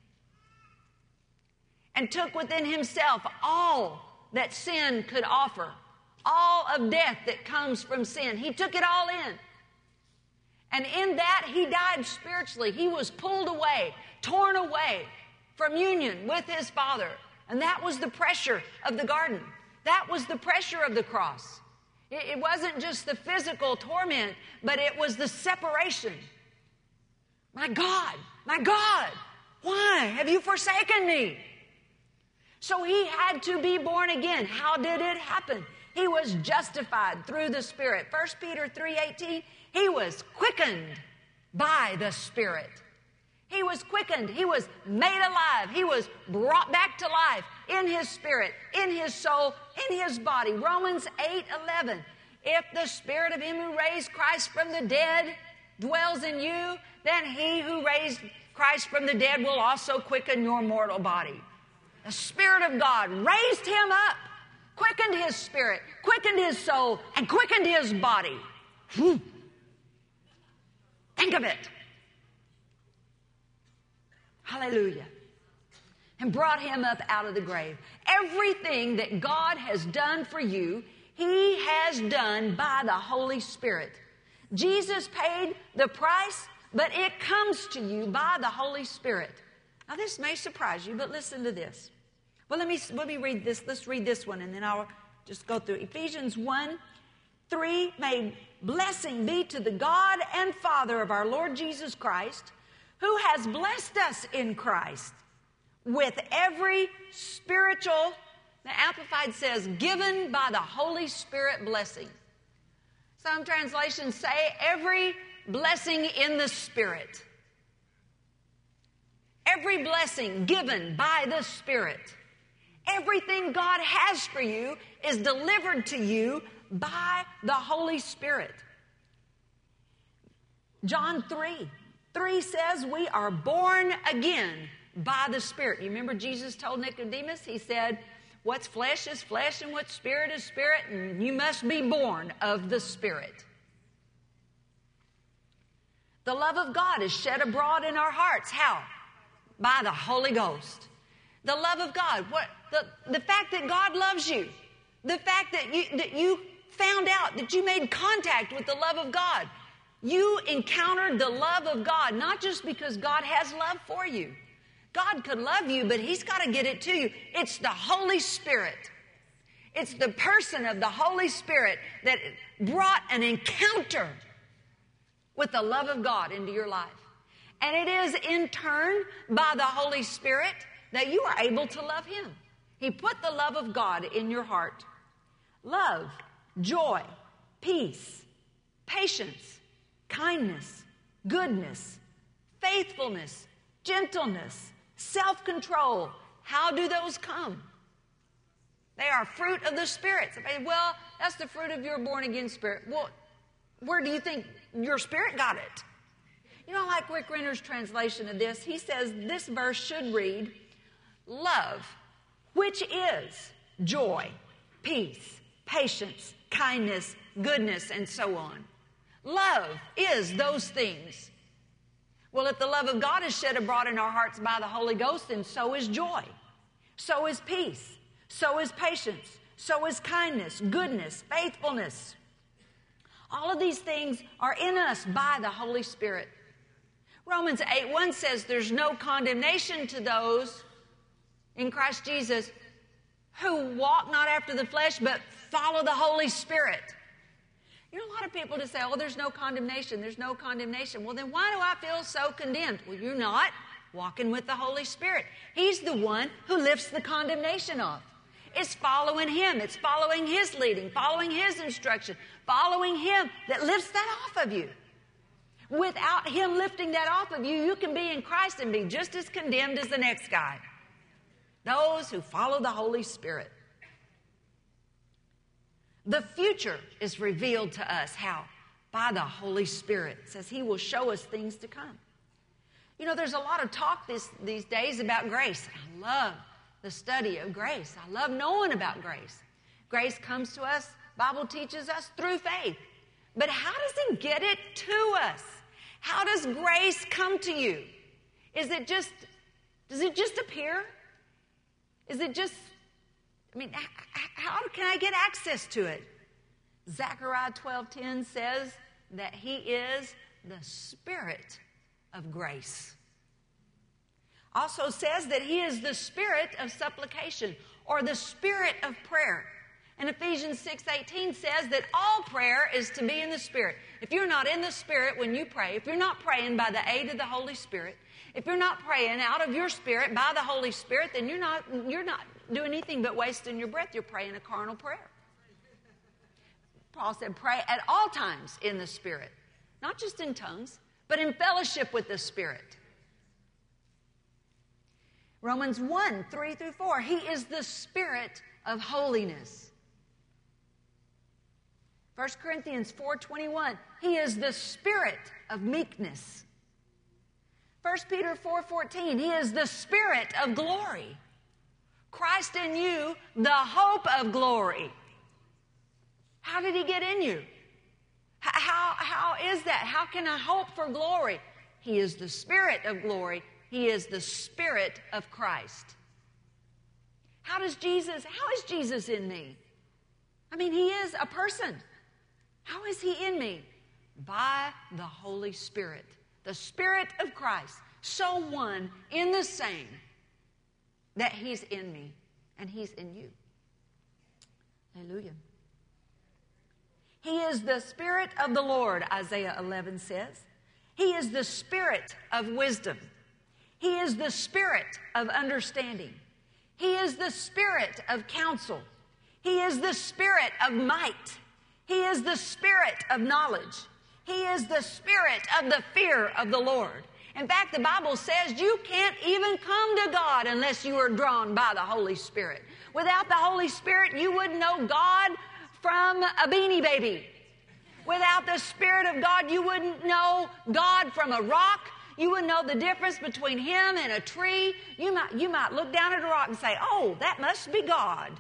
And took within himself all that sin could offer. All of death that comes from sin. He took it all in. And in that, he died spiritually. He was pulled away, torn away from union with his Father. And that was the pressure of the garden. That was the pressure of the cross. It wasn't just the physical torment, but it was the separation. My God, why have you forsaken me? So he had to be born again. How did it happen? He was justified through the Spirit. 1 Peter 3:18, he was quickened by the Spirit. He was quickened. He was made alive. He was brought back to life in his spirit, in his soul, in his body. Romans 8:11. If the Spirit of him who raised Christ from the dead dwells in you, then he who raised Christ from the dead will also quicken your mortal body. The Spirit of God raised him up, quickened his spirit, quickened his soul, and quickened his body. Think of it. Hallelujah. And brought him up out of the grave. Everything that God has done for you, he has done by the Holy Spirit. Jesus paid the price, but it comes to you by the Holy Spirit. Now this may surprise you, but listen to this. Well, let me read this. Let's read this one, and then I'll just go through Ephesians 1:3. May blessing be to the God and Father of our Lord Jesus Christ, who has blessed us in Christ with every spiritual, the Amplified says, given by the Holy Spirit blessing. Some translations say every blessing in the Spirit. Every blessing given by the Spirit. Everything God has for you is delivered to you by the Holy Spirit. John 3:3 says we are born again by the Spirit. You remember Jesus told Nicodemus, he said, what's flesh is flesh and what's spirit is spirit, and you must be born of the Spirit. The love of God is shed abroad in our hearts. How? By the Holy Ghost. The love of God. The fact that God loves you. The fact that you found out that you made contact with the love of God. You encountered the love of God, not just because God has love for you. God could love you, but he's got to get it to you. It's the Holy Spirit. It's the person of the Holy Spirit that brought an encounter with the love of God into your life. And it is in turn by the Holy Spirit that you are able to love him. He put the love of God in your heart. Love, joy, peace, patience, kindness, goodness, faithfulness, gentleness, self-control. How do those come? They are fruit of the Spirit. Somebody, well, that's the fruit of your born-again spirit. Well, where do you think your spirit got it? You know, like Rick Renner's translation of this, he says this verse should read, love, which is joy, peace, patience, kindness, goodness, and so on. Love is those things. Well, if the love of God is shed abroad in our hearts by the Holy Ghost, then so is joy, so is peace, so is patience, so is kindness, goodness, faithfulness. All of these things are in us by the Holy Spirit. Romans 8:1 says there's no condemnation to those in Christ Jesus who walk not after the flesh but follow the Holy Spirit. You know, a lot of people just say, oh, there's no condemnation, there's no condemnation. Well, then why do I feel so condemned? Well, you're not walking with the Holy Spirit. He's the one who lifts the condemnation off. It's following him. It's following his leading, following his instruction, following him that lifts that off of you. Without him lifting that off of you, you can be in Christ and be just as condemned as the next guy. Those who follow the Holy Spirit. The future is revealed to us. How? By the Holy Spirit. It says he will show us things to come. You know, there's a lot of talk these days about grace. I love the study of grace. I love knowing about grace. Grace comes to us, Bible teaches us through faith. But how does he get it to us? How does grace come to you? Does it just appear? Is it just, how can I get access to it? Zechariah 12:10 says that he is the Spirit of grace. Also says that he is the Spirit of supplication or the Spirit of prayer. And Ephesians 6:18 says that all prayer is to be in the Spirit. If you're not in the Spirit when you pray, if you're not praying by the aid of the Holy Spirit, if you're not praying out of your spirit by the Holy Spirit, then you're not doing anything but wasting your breath. You're praying a carnal prayer. Paul said, pray at all times in the Spirit. Not just in tongues, but in fellowship with the Spirit. Romans 1:3-4, he is the Spirit of holiness. 1 Corinthians 4:21, He is the Spirit of meekness. 1 Peter 4:14, He is the Spirit of glory. Christ in you, the hope of glory. How did He get in you? How is that? How can I hope for glory? He is the Spirit of glory. He is the Spirit of Christ. How is Jesus in me? I mean, He is a person. How is He in me? By the Holy Spirit. The Spirit of Christ. So one in the same that He's in me and He's in you. Hallelujah. He is the Spirit of the Lord, Isaiah 11 says. He is the Spirit of wisdom. He is the Spirit of understanding. He is the Spirit of counsel. He is the Spirit of might. He is the Spirit of knowledge. He is the Spirit of the fear of the Lord. In fact, the Bible says you can't even come to God unless you are drawn by the Holy Spirit. Without the Holy Spirit, you wouldn't know God from a Beanie Baby. Without the Spirit of God, you wouldn't know God from a rock. You wouldn't know the difference between Him and a tree. You might look down at a rock and say, oh, that must be God.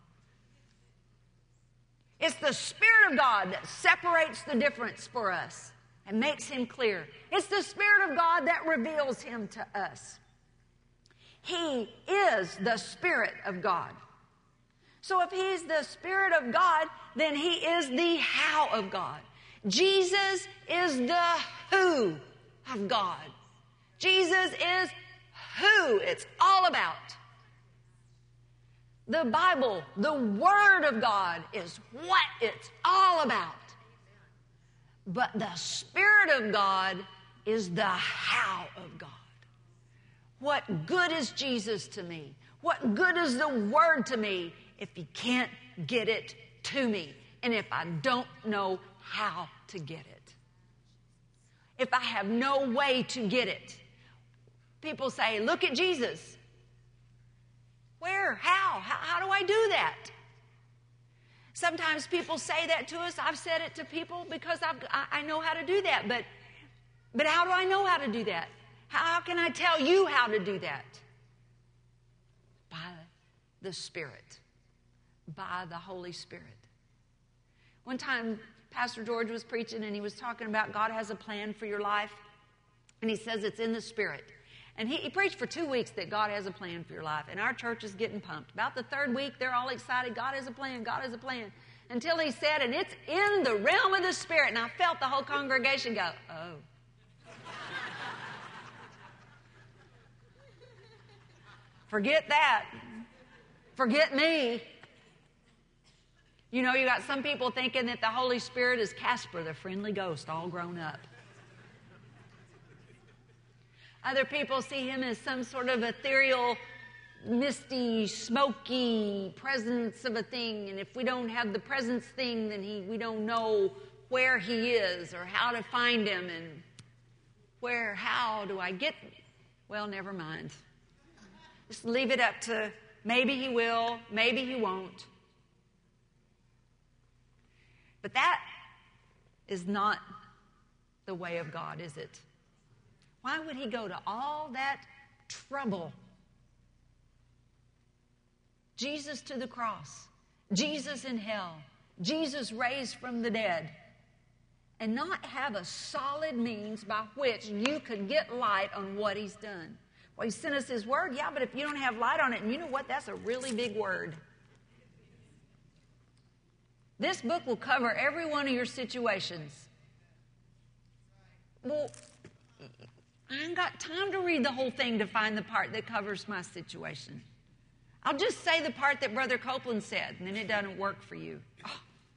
It's the Spirit of God that separates the difference for us and makes Him clear. It's the Spirit of God that reveals Him to us. He is the Spirit of God. So if He's the Spirit of God, then He is the how of God. Jesus is the who of God. Jesus is who it's all about. The Bible, the Word of God, is what it's all about. But the Spirit of God is the how of God. What good is Jesus to me? What good is the Word to me if He can't get it to me? And if I don't know how to get it? If I have no way to get it? People say, look at Jesus. Where? How? How do I do that? Sometimes people say that to us. I've said it to people because I know how to do that. But how do I know how to do that? How can I tell you how to do that? By the Spirit. By the Holy Spirit. One time, Pastor George was preaching and he was talking about God has a plan for your life. And he says it's in the Spirit. And he preached for 2 weeks that God has a plan for your life. And our church is getting pumped. About the third week, they're all excited. God has a plan. God has a plan. Until he said, and it's in the realm of the Spirit. And I felt the whole congregation go, oh. Forget that. Forget me. You know, you got some people thinking that the Holy Spirit is Casper, the friendly ghost, all grown up. Other people see him as some sort of ethereal, misty, smoky presence of a thing. And if we don't have the presence thing, then we don't know where he is or how to find him. And how do I get? Well, never mind. Just leave it up to maybe he will, maybe he won't. But that is not the way of God, is it? Why would he go to all that trouble? Jesus to the cross, Jesus in hell, Jesus raised from the dead, and not have a solid means by which you could get light on what he's done. Well, he sent us his word, yeah, but if you don't have light on it, and you know what? That's a really big word. This book will cover every one of your situations. Well, I ain't got time to read the whole thing to find the part that covers my situation. I'll just say the part that Brother Copeland said, and then it doesn't work for you. Oh.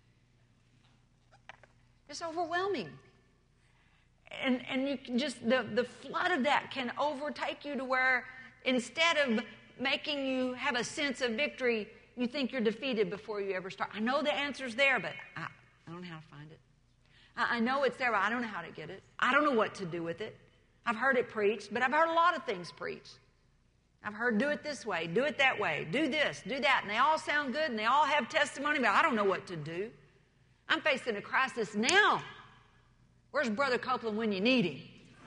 It's overwhelming. And you can just, the flood of that can overtake you to where instead of making you have a sense of victory, you think you're defeated before you ever start. I know the answer's there, but I don't know how to find it. I know it's there, but I don't know how to get it. I don't know what to do with it. I've heard it preached, but I've heard a lot of things preached. I've heard do it this way, do it that way, do this, do that, and they all sound good, and they all have testimony, but I don't know what to do. I'm facing a crisis now. Where's Brother Copeland when you need him?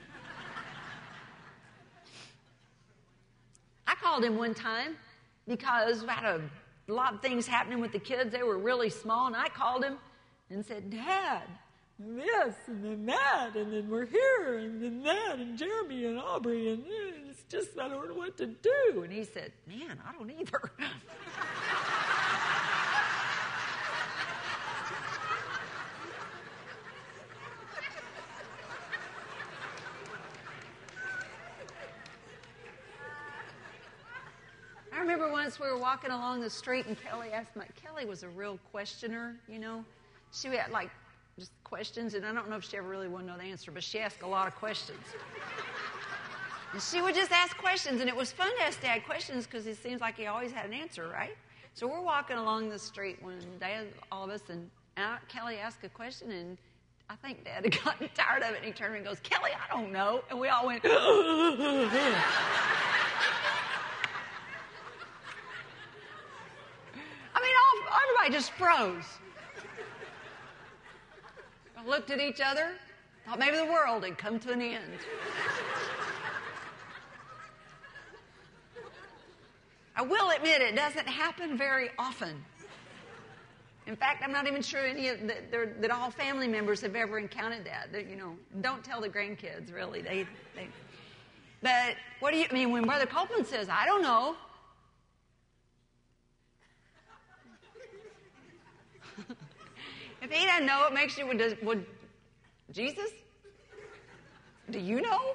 I called him one time because I had a lot of things happening with the kids. They were really small, and I called him and said, Dad, this, and then that, and then we're here, and then that, and Jeremy and Aubrey, and it's just, I don't know what to do. And he said, man, I don't either. I remember once we were walking along the street, and Kelly was a real questioner, you know. She had, like, just questions, and I don't know if she ever really wanted to know the answer, but she asked a lot of questions. And she would just ask questions, and it was fun to ask Dad questions because it seems like he always had an answer, right? So we're walking along the street one day, all of us, and Kelly asked a question, and I think Dad had gotten tired of it, and he turned and goes, Kelly, I don't know. And we all went, everybody just froze. I looked at each other, thought maybe the world had come to an end. I will admit it doesn't happen very often. In fact, I'm not even sure that all family members have ever encountered that. Don't tell the grandkids, really. But what do you mean when Brother Copeland says, I don't know? If he doesn't know, it makes you, would Jesus? Do you know?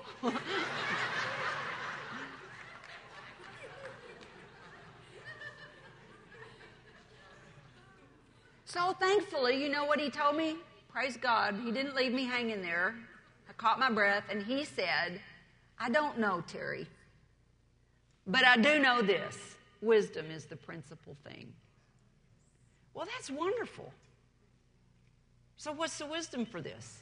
So thankfully, you know what he told me? Praise God, he didn't leave me hanging there. I caught my breath, and he said, I don't know, Terry, but I do know this. Wisdom is the principal thing. Well, that's wonderful. So what's the wisdom for this?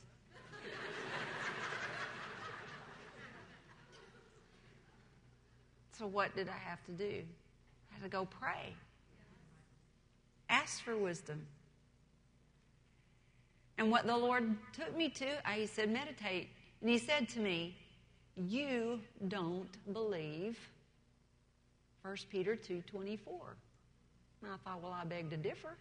So what did I have to do? I had to go pray. Ask for wisdom. And what the Lord took me to, he said, meditate. And he said to me, you don't believe 1 Peter 2:24. And I thought, well, I beg to differ.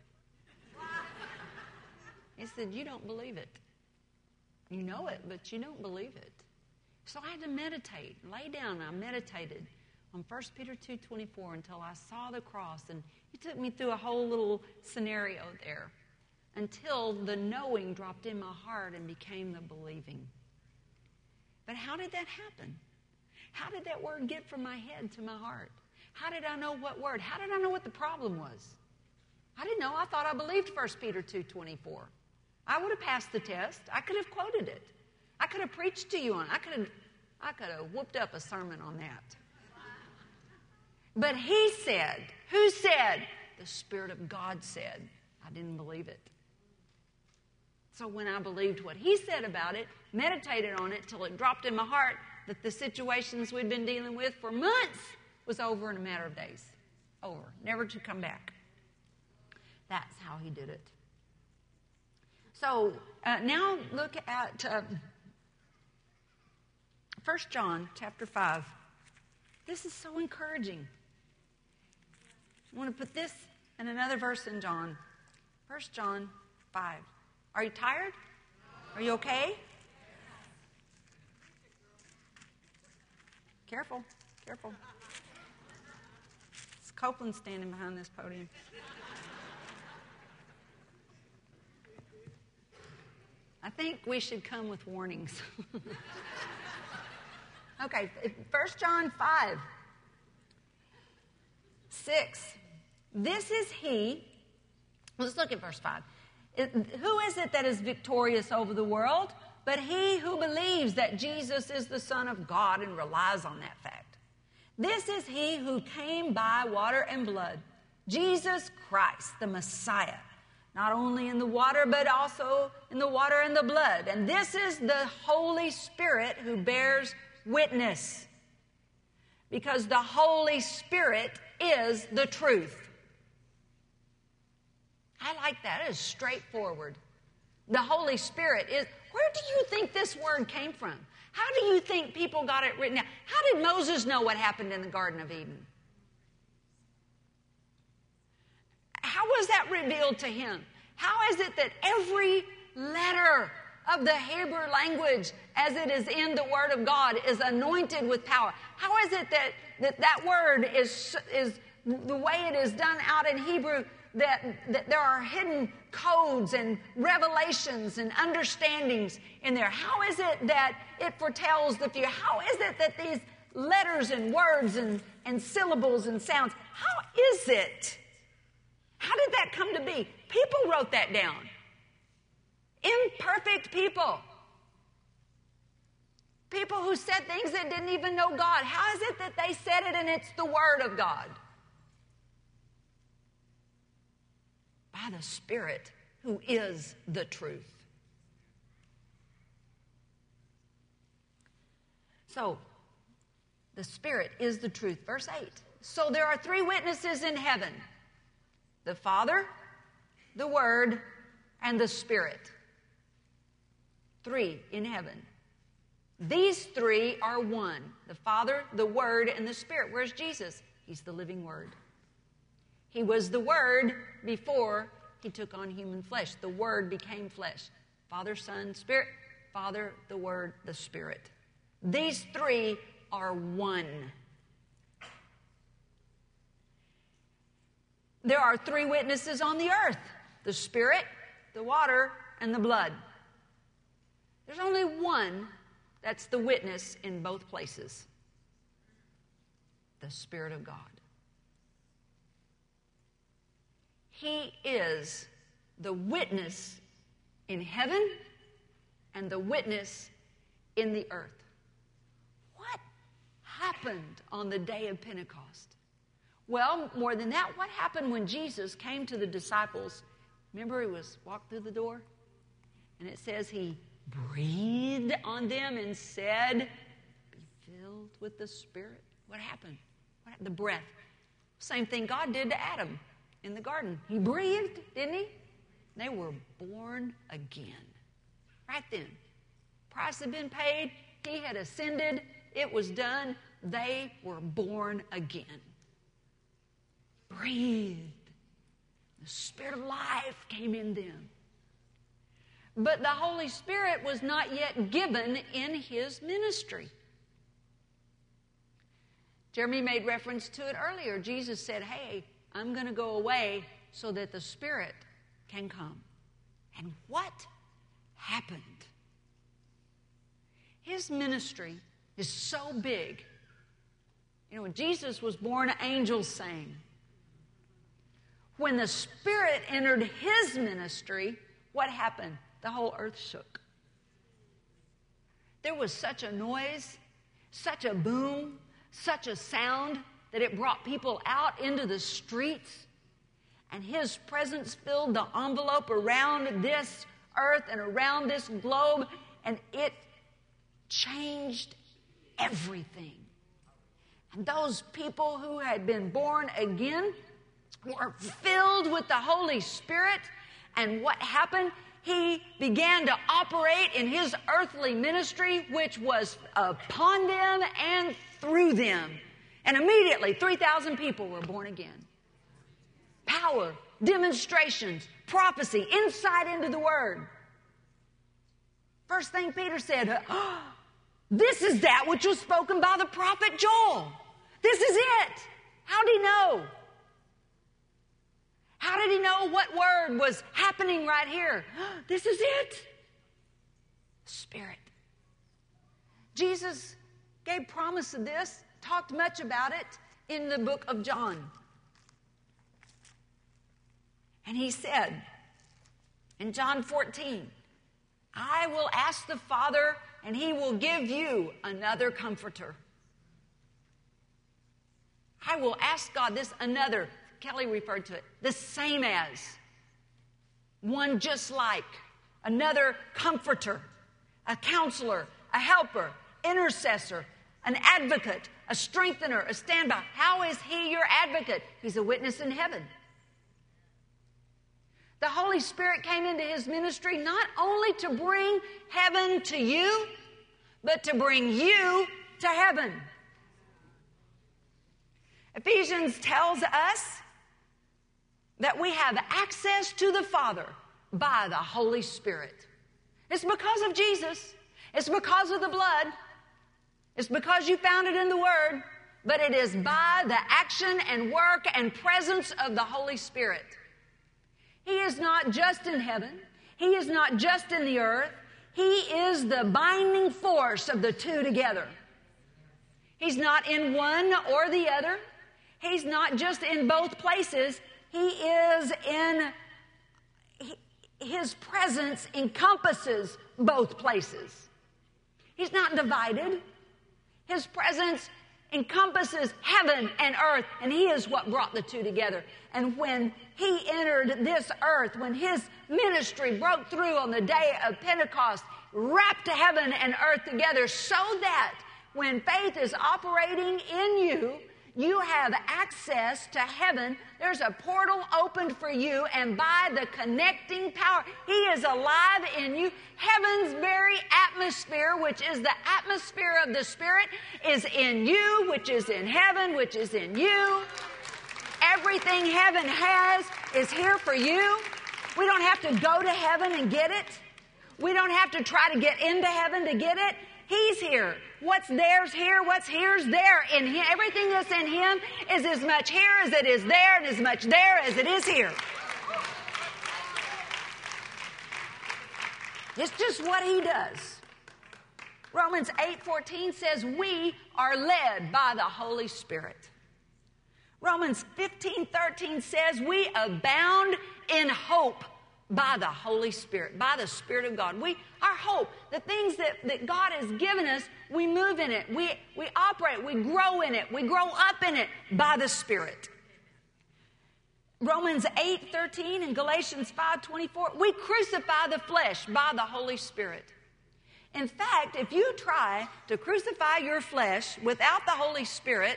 He said, you don't believe it. You know it, but you don't believe it. So I had to meditate, lay down. I meditated on 1 Peter 2:24 until I saw the cross. And he took me through a whole little scenario there until the knowing dropped in my heart and became the believing. But how did that happen? How did that word get from my head to my heart? How did I know what word? How did I know what the problem was? I didn't know. I thought I believed 1 Peter 2:24. I would have passed the test. I could have quoted it. I could have preached to you on it. I could have whooped up a sermon on that. But he said, who said? The Spirit of God said. I didn't believe it. So when I believed what he said about it, meditated on it till it dropped in my heart that the situations we'd been dealing with for months was over in a matter of days. Over. Never to come back. That's how he did it. So now look at 1 John chapter 5. This is so encouraging. I want to put this and another verse in John. 1 John 5. Are you tired? Are you okay? Careful, careful. It's Copeland standing behind this podium. I think we should come with warnings. Okay, 1 John 5, 6. This is he. Let's look at verse 5. Who is it that is victorious over the world? But he who believes that Jesus is the Son of God and relies on that fact. This is he who came by water and blood, Jesus Christ, the Messiah. Not only in the water, but also in the water and the blood. And this is the Holy Spirit who bears witness. Because the Holy Spirit is the truth. I like that. It is straightforward. The Holy Spirit is, where do you think this word came from? How do you think people got it written down? How did Moses know what happened in the Garden of Eden? How was that revealed to him? How is it that every letter of the Hebrew language, as it is in the Word of God, is anointed with power? How is it that word is the way it is done out in Hebrew, that there are hidden codes and revelations and understandings in there? How is it that it foretells the future? How is it that these letters and words and syllables and sounds, how is it? How did that come to be? People wrote that down. Imperfect people. People who said things that didn't even know God. How is it that they said it and it's the Word of God? By the Spirit, who is the truth. So, the Spirit is the truth. Verse 8. So there are 3 witnesses in heaven: the Father, the Word, and the Spirit. 3 in heaven. These 3 are one: the Father, the Word, and the Spirit. Where's Jesus? He's the living Word. He was the Word before he took on human flesh. The Word became flesh. Father, Son, Spirit. Father, the Word, the Spirit. These 3 are one. There are 3 witnesses on the earth: the Spirit, the water, and the blood. There's only one that's the witness in both places: the Spirit of God. He is the witness in heaven and the witness in the earth. What happened on the day of Pentecost? Well, more than that, what happened when Jesus came to the disciples? Remember, he walked through the door? And it says he breathed on them and said, "Be filled with the Spirit." What happened? The breath. Same thing God did to Adam in the garden. He breathed, didn't he? They were born again. Right then. Price had been paid. He had ascended. It was done. They were born again. Breathed. The Spirit of life came in them. But the Holy Spirit was not yet given in his ministry. Jeremy made reference to it earlier. Jesus said, "Hey, I'm going to go away so that the Spirit can come." And what happened? His ministry is so big. You know, when Jesus was born, angels sang. When the Spirit entered his ministry, what happened? The whole earth shook. There was such a noise, such a boom, such a sound that it brought people out into the streets, and his presence filled the envelope around this earth and around this globe, and it changed everything. And those people who had been born again were filled with the Holy Spirit, and what happened? He began to operate in his earthly ministry, which was upon them and through them. And immediately, 3,000 people were born again. Power, demonstrations, prophecy, insight into the Word. First thing Peter said, this is that which was spoken by the prophet Joel. This is it. How did he know? How did he know what word was happening right here? This is it. Spirit. Jesus gave promise of this, talked much about it in the book of John. And he said in John 14, "I will ask the Father, and he will give you another comforter." I will ask God this another. Kelly referred to it. The same as. One just like. Another comforter. A counselor. A helper. Intercessor. An advocate. A strengthener. A standby. How is he your advocate? He's a witness in heaven. The Holy Spirit came into his ministry not only to bring heaven to you, but to bring you to heaven. Ephesians tells us that we have access to the Father by the Holy Spirit. It's because of Jesus. It's because of the blood. It's because you found it in the Word. But it is by the action and work and presence of the Holy Spirit. He is not just in heaven. He is not just in the earth. He is the binding force of the two together. He's not in one or the other. He's not just in both places. He is in, his presence encompasses both places. He's not divided. His presence encompasses heaven and earth, and he is what brought the two together. And when he entered this earth, when his ministry broke through on the day of Pentecost, wrapped heaven and earth together so that when faith is operating in you, you have access to heaven. There's a portal opened for you, and by the connecting power, he is alive in you. Heaven's very atmosphere, which is the atmosphere of the Spirit, is in you, which is in heaven, which is in you. Everything heaven has is here for you. We don't have to go to heaven and get it. We don't have to try to get into heaven to get it. He's here. What's there's here, what's here's there in him. Everything that's in him is as much here as it is there, and as much there as it is here. It's just what he does. Romans 8:14 says we are led by the Holy Spirit. Romans 15:13 says we abound in hope by the Holy Spirit, by the Spirit of God. Our hope, the things that God has given us, we move in it, we operate, we grow in it, we grow up in it by the Spirit. Romans 8:13 and Galatians 5:24, we crucify the flesh by the Holy Spirit. In fact, if you try to crucify your flesh without the Holy Spirit,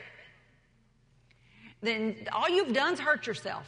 then all you've done is hurt yourself.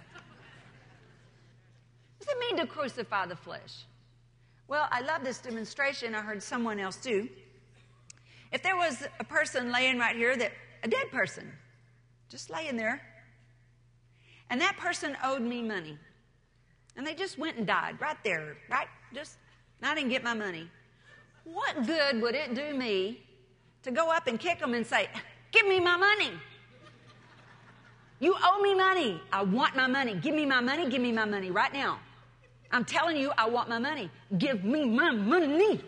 What does it mean to crucify the flesh? Well, I love this demonstration. I heard someone else do. If there was a person laying right here, a dead person, just laying there, and that person owed me money, and they just went and died right there, right? And I didn't get my money. What good would it do me to go up and kick them and say, "Give me my money. You owe me money. I want my money. Give me my money. Give me my money right now. I'm telling you, I want my money. Give me my money."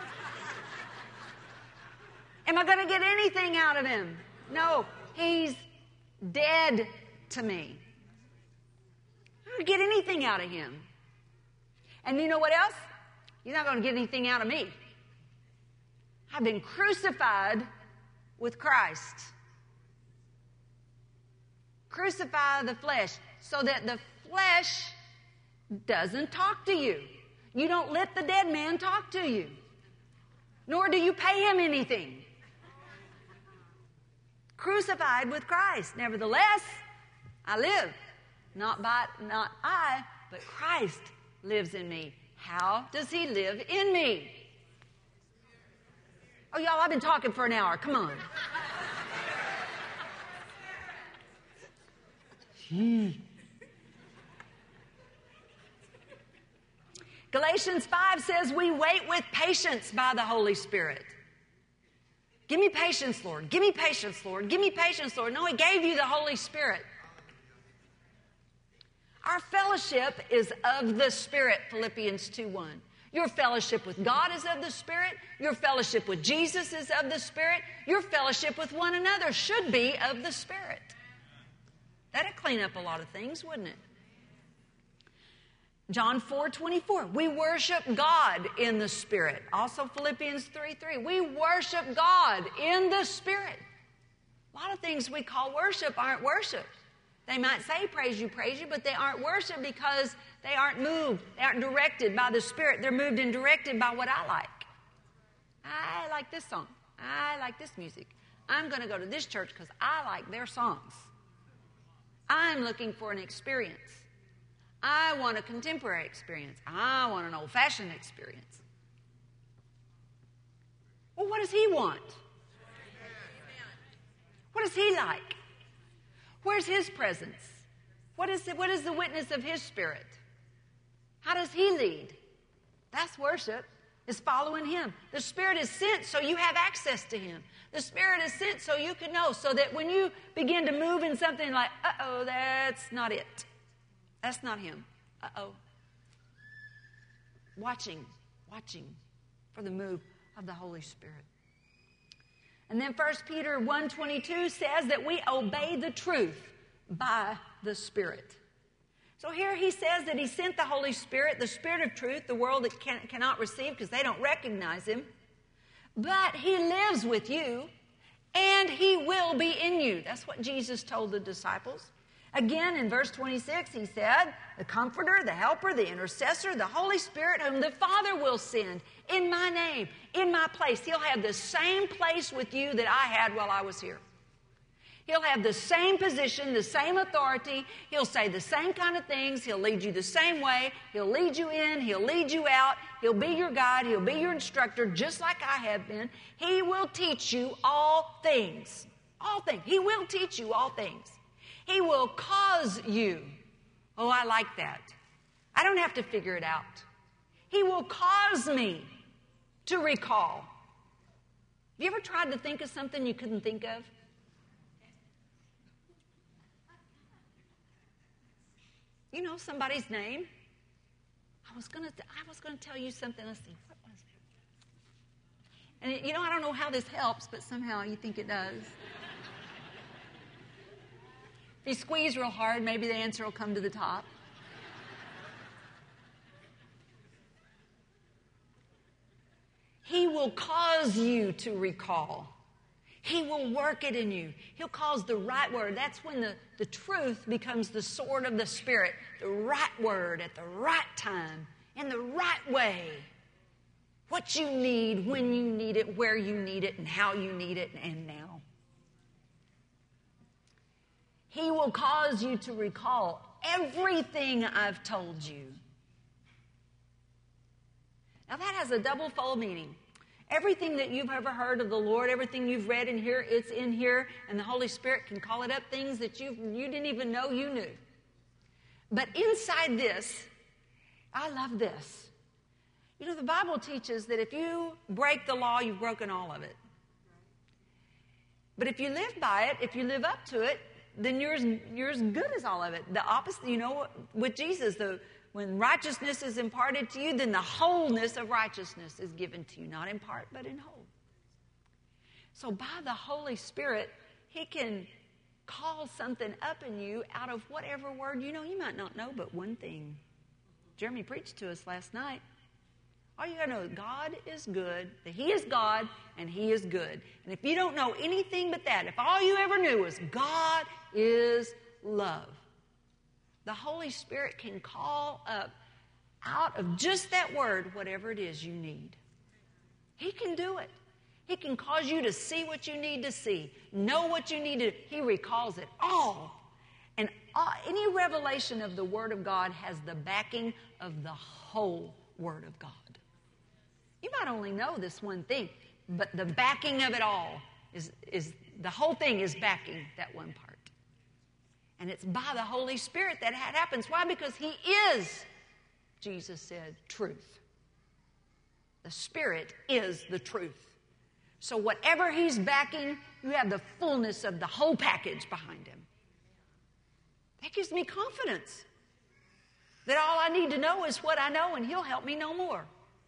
Am I going to get anything out of him? No, he's dead to me. I'm not going to get anything out of him. And you know what else? You're not going to get anything out of me. I've been crucified with Christ. Crucify the flesh so that the flesh doesn't talk to you. You don't let the dead man talk to you, nor do you pay him anything. Crucified with Christ. Nevertheless, I live. Not I, but Christ lives in me. How does he live in me? Oh, y'all, I've been talking for an hour. Come on. Galatians 5 says we wait with patience by the Holy Spirit. Give me patience, Lord. Give me patience, Lord. Give me patience, Lord. No, he gave you the Holy Spirit. Our fellowship is of the Spirit, Philippians 2:1. Your fellowship with God is of the Spirit. Your fellowship with Jesus is of the Spirit. Your fellowship with one another should be of the Spirit. That'd clean up a lot of things, wouldn't it? John 4:24, we worship God in the Spirit. Also Philippians 3:3, we worship God in the Spirit. A lot of things we call worship aren't worship. They might say praise you, but they aren't worship because they aren't moved. They aren't directed by the Spirit. They're moved and directed by what I like. I like this song. I like this music. I'm going to go to this church because I like their songs. I'm looking for an experience. I want a contemporary experience. I want an old-fashioned experience. Well, what does he want? What is he like? Where's his presence? What is the witness of his Spirit? How does he lead? That's worship, is following him. The Spirit is sent so you have access to him. The Spirit is sent so you can know, so that when you begin to move in something like, uh-oh, that's not it. That's not him. Uh-oh. Watching for the move of the Holy Spirit. And then 1 Peter 1:22 says that we obey the truth by the Spirit. So here he says that he sent the Holy Spirit, the Spirit of truth, the world that cannot receive because they don't recognize him. But he lives with you, and he will be in you. That's what Jesus told the disciples. Again, in verse 26, he said, the Comforter, the Helper, the Intercessor, the Holy Spirit, whom the Father will send in my name, in my place. He'll have the same place with you that I had while I was here. He'll have the same position, the same authority. He'll say the same kind of things. He'll lead you the same way. He'll lead you in. He'll lead you out. He'll be your guide. He'll be your instructor, just like I have been. He will teach you all things. All things. He will teach you all things. He will cause you. Oh, I like that. I don't have to figure it out. He will cause me to recall. Have you ever tried to think of something you couldn't think of? You know somebody's name? I was going to tell you something. Let's see. What was it? And you know, I don't know how this helps, but somehow you think it does. If you squeeze real hard, maybe the answer will come to the top. He will cause you to recall. He will work it in you. He'll cause the right word. That's when the truth becomes the sword of the Spirit. The right word at the right time, in the right way. What you need, when you need it, where you need it, and how you need it, and now. He will cause you to recall everything I've told you. Now that has a double-fold meaning. Everything that you've ever heard of the Lord, everything you've read in here, it's in here, and the Holy Spirit can call it up, things that you didn't even know you knew. But inside this, I love this. You know, the Bible teaches that if you break the law, you've broken all of it. But if you live by it, if you live up to it, then you're as good as all of it. The opposite, you know, with Jesus, when righteousness is imparted to you, then the wholeness of righteousness is given to you, not in part, but in whole. So by the Holy Spirit, he can call something up in you out of whatever word you know. You might not know but one thing. Jeremy preached to us last night. All you got to know is God is good, that he is God, and he is good. And if you don't know anything but that, if all you ever knew was God is love, the Holy Spirit can call up out of just that word whatever it is you need. He can do it. He can cause you to see what you need to see, know what you need to. He recalls it all. And any revelation of the Word of God has the backing of the whole Word of God. You might only know this one thing, but the backing of it all is the whole thing is backing that one part. And it's by the Holy Spirit that happens. Why? Because he is, Jesus said, truth. The Spirit is the truth. So whatever he's backing, you have the fullness of the whole package behind him. That gives me confidence that all I need to know is what I know, and he'll help me know more.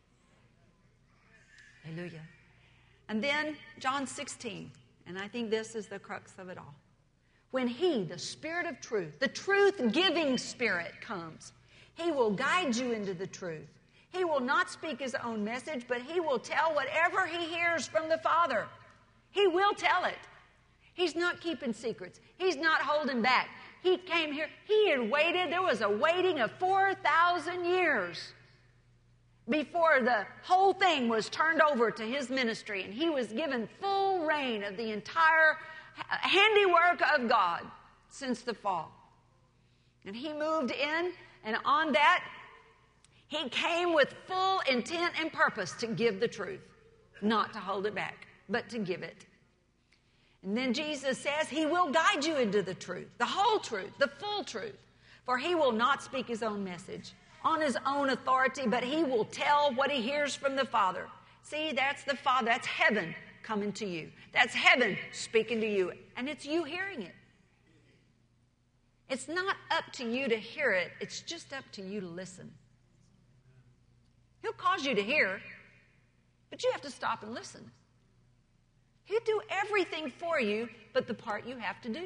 Hallelujah. And then John 16, and I think this is the crux of it all. When he, the Spirit of truth, the truth-giving Spirit comes, he will guide you into the truth. He will not speak his own message, but he will tell whatever he hears from the Father. He will tell it. He's not keeping secrets. He's not holding back. He came here. He had waited. There was a waiting of 4,000 years before the whole thing was turned over to his ministry, and he was given full reign of the entire handiwork of God since the fall. And he moved in And on that, he came with full intent and purpose to give the truth, not to hold it back, but to give it. And then Jesus says he will guide you into the truth, the whole truth, the full truth. For he will not speak his own message on his own authority, but he will tell what he hears from the Father. See, that's the Father. That's heaven coming to you. That's heaven speaking to you. And it's you hearing it. It's not up to you to hear it. It's just up to you to listen. He'll cause you to hear, but you have to stop and listen. He'll do everything for you but the part you have to do.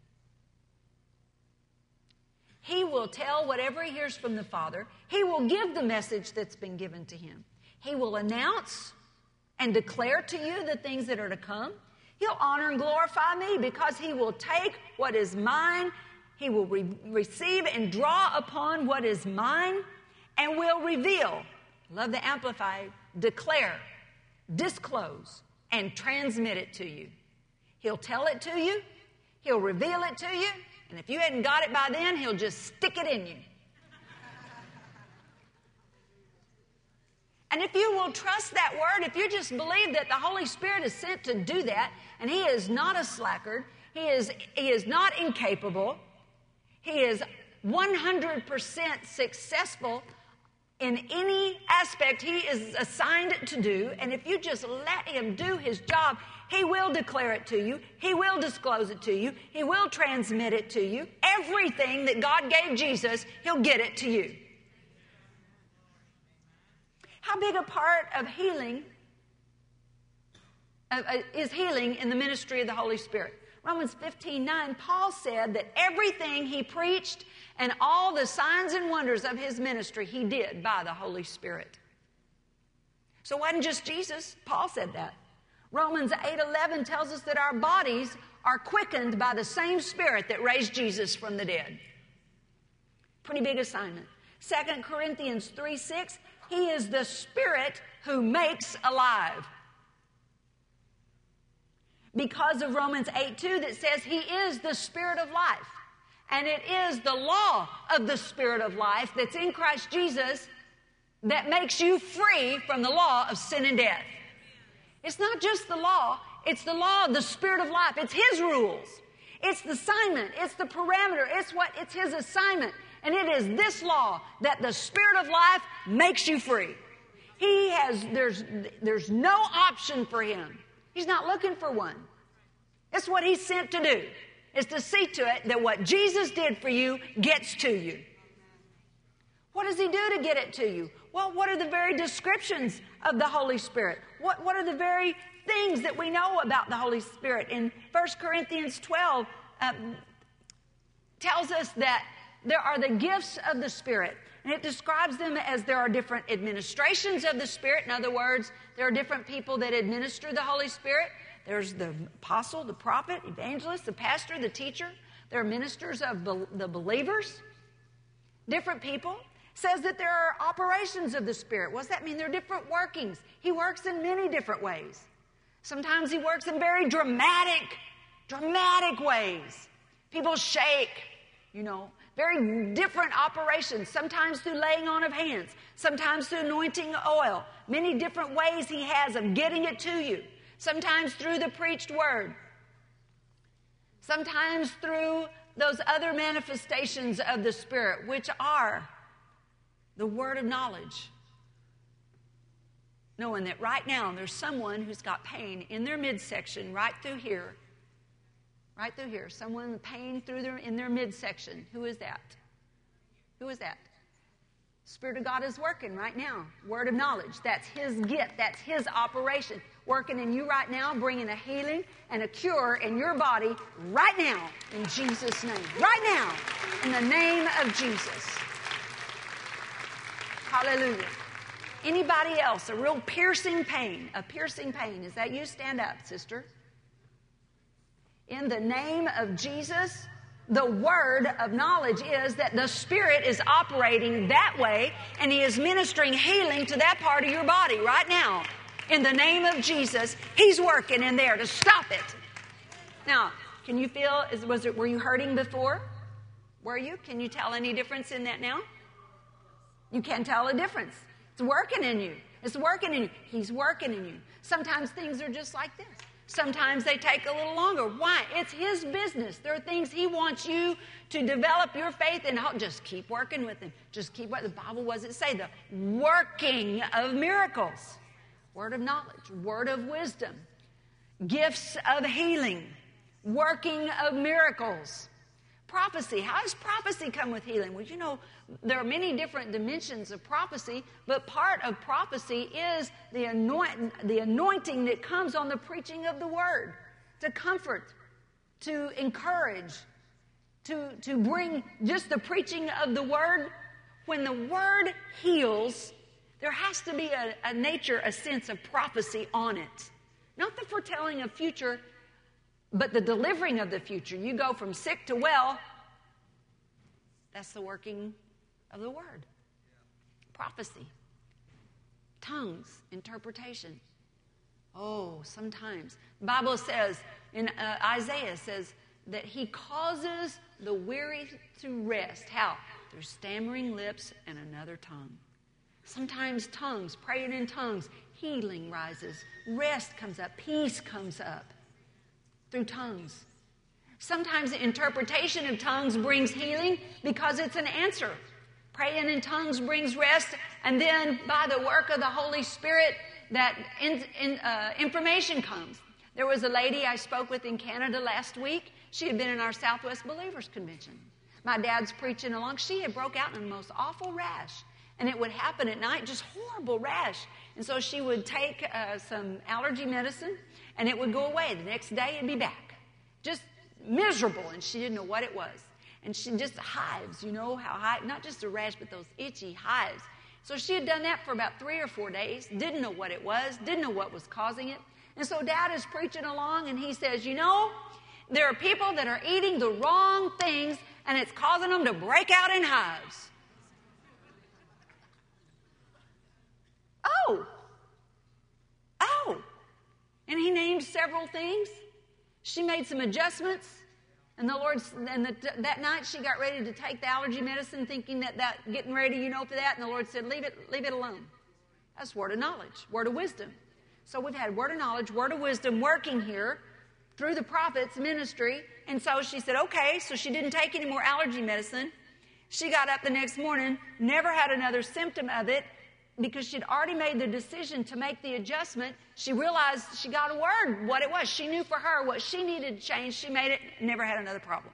He will tell whatever he hears from the Father. He will give the message that's been given to him. He will announce and declare to you the things that are to come. He'll honor and glorify me because he will take what is mine. He will receive and draw upon what is mine and will reveal. Love the Amplified. Declare, disclose, and transmit it to you. He'll tell it to you. He'll reveal it to you. And if you hadn't got it by then, he'll just stick it in you. And if you will trust that word, if you just believe that the Holy Spirit is sent to do that, and he is not a slacker, he is not incapable, he is 100% successful in any aspect he is assigned to do, and if you just let him do his job, he will declare it to you. He will disclose it to you. He will transmit it to you. Everything that God gave Jesus, he'll get it to you. How big a part of healing is healing in the ministry of the Holy Spirit? Romans 15:9, Paul said that everything he preached and all the signs and wonders of his ministry he did by the Holy Spirit. So it wasn't just Jesus. Paul said that. Romans 8:11 tells us that our bodies are quickened by the same Spirit that raised Jesus from the dead. Pretty big assignment. 2 Corinthians 3:6, he is the Spirit who makes alive. Because of Romans 8:2 that says he is the Spirit of life. And it is the law of the Spirit of life that's in Christ Jesus that makes you free from the law of sin and death. It's not just the law, it's the law of the Spirit of life. It's his rules. It's the assignment. It's the parameter. It's his assignment. And it is this law that the Spirit of life makes you free. There's no option for him. He's not looking for one. It's what he's sent to do. Is to see to it that what Jesus did for you gets to you. What does he do to get it to you? Well, what are the very descriptions of the Holy Spirit? What are the very things that we know about the Holy Spirit? In 1 Corinthians 12 tells us that there are the gifts of the Spirit. And it describes them as there are different administrations of the Spirit. In other words, there are different people that administer the Holy Spirit. There's the apostle, the prophet, evangelist, the pastor, the teacher. There are ministers of the believers. Different people. Says that there are operations of the Spirit. What does that mean? There are different workings. He works in many different ways. Sometimes he works in very dramatic ways. People shake, very different operations. Sometimes through laying on of hands. Sometimes through anointing oil. Many different ways he has of getting it to you. Sometimes through the preached word. Sometimes through those other manifestations of the Spirit, which are the word of knowledge. Knowing that right now there's someone who's got pain in their midsection right through here. Right through here. Someone with pain in their midsection. Who is that? Who is that? Spirit of God is working right now. Word of knowledge. That's his gift. That's his operation. Working in you right now, bringing a healing and a cure in your body right now in Jesus' name. Right now in the name of Jesus. Hallelujah. Anybody else? A real piercing pain. A piercing pain. Is that you? Stand up, sister. In the name of Jesus, the word of knowledge is that the Spirit is operating that way and he is ministering healing to that part of your body right now. In the name of Jesus, he's working in there to stop it. Now, can you feel, were you hurting before? Were you? Can you tell any difference in that now? You can't tell the difference. It's working in you. It's working in you. He's working in you. Sometimes things are just like this. Sometimes they take a little longer. Why? It's His business. There are things He wants you to develop your faith in. Just keep working with Him. Just keep working. The Bible, what does it say? The working of miracles. Word of knowledge. Word of wisdom. Gifts of healing. Working of miracles. Prophecy. How does prophecy come with healing? Well, you know, there are many different dimensions of prophecy, but part of prophecy is the anointing that comes on the preaching of the word, to comfort, to encourage, to bring just the preaching of the word. When the word heals, there has to be a sense of prophecy on it. Not the foretelling of future, but the delivering of the future. You go from sick to well. That's the working of the word. Prophecy. Tongues. Interpretation. Oh, sometimes. The Bible says, in Isaiah says, that He causes the weary to rest. How? Through stammering lips and another tongue. Sometimes tongues, praying in tongues, healing rises. Rest comes up. Peace comes up. Through tongues. Sometimes the interpretation of tongues brings healing because it's an answer. Praying in tongues brings rest, and then by the work of the Holy Spirit, that information comes. There was a lady I spoke with in Canada last week. She had been in our Southwest Believers Convention. My dad's preaching along. She had broke out in the most awful rash, and it would happen at night, just horrible rash. And so she would take some allergy medicine, and it would go away. The next day, it'd be back. Just miserable, and she didn't know what it was. And she just hives, you know how not just a rash, but those itchy hives. So she had done that for about 3 or 4 days, didn't know what it was, didn't know what was causing it. And so Dad is preaching along, and he says, you know, there are people that are eating the wrong things, and it's causing them to break out in hives. Oh. And he named several things. She made some adjustments. And that night she got ready to take the allergy medicine, thinking that getting ready, for that. And the Lord said, leave it alone. That's word of knowledge, word of wisdom. So we've had word of knowledge, word of wisdom working here through the prophet's ministry. And so she said, okay. So she didn't take any more allergy medicine. She got up the next morning, never had another symptom of it, because she'd already made the decision to make the adjustment. She realized she got a word, what it was. She knew for her what she needed to change. She made it, never had another problem.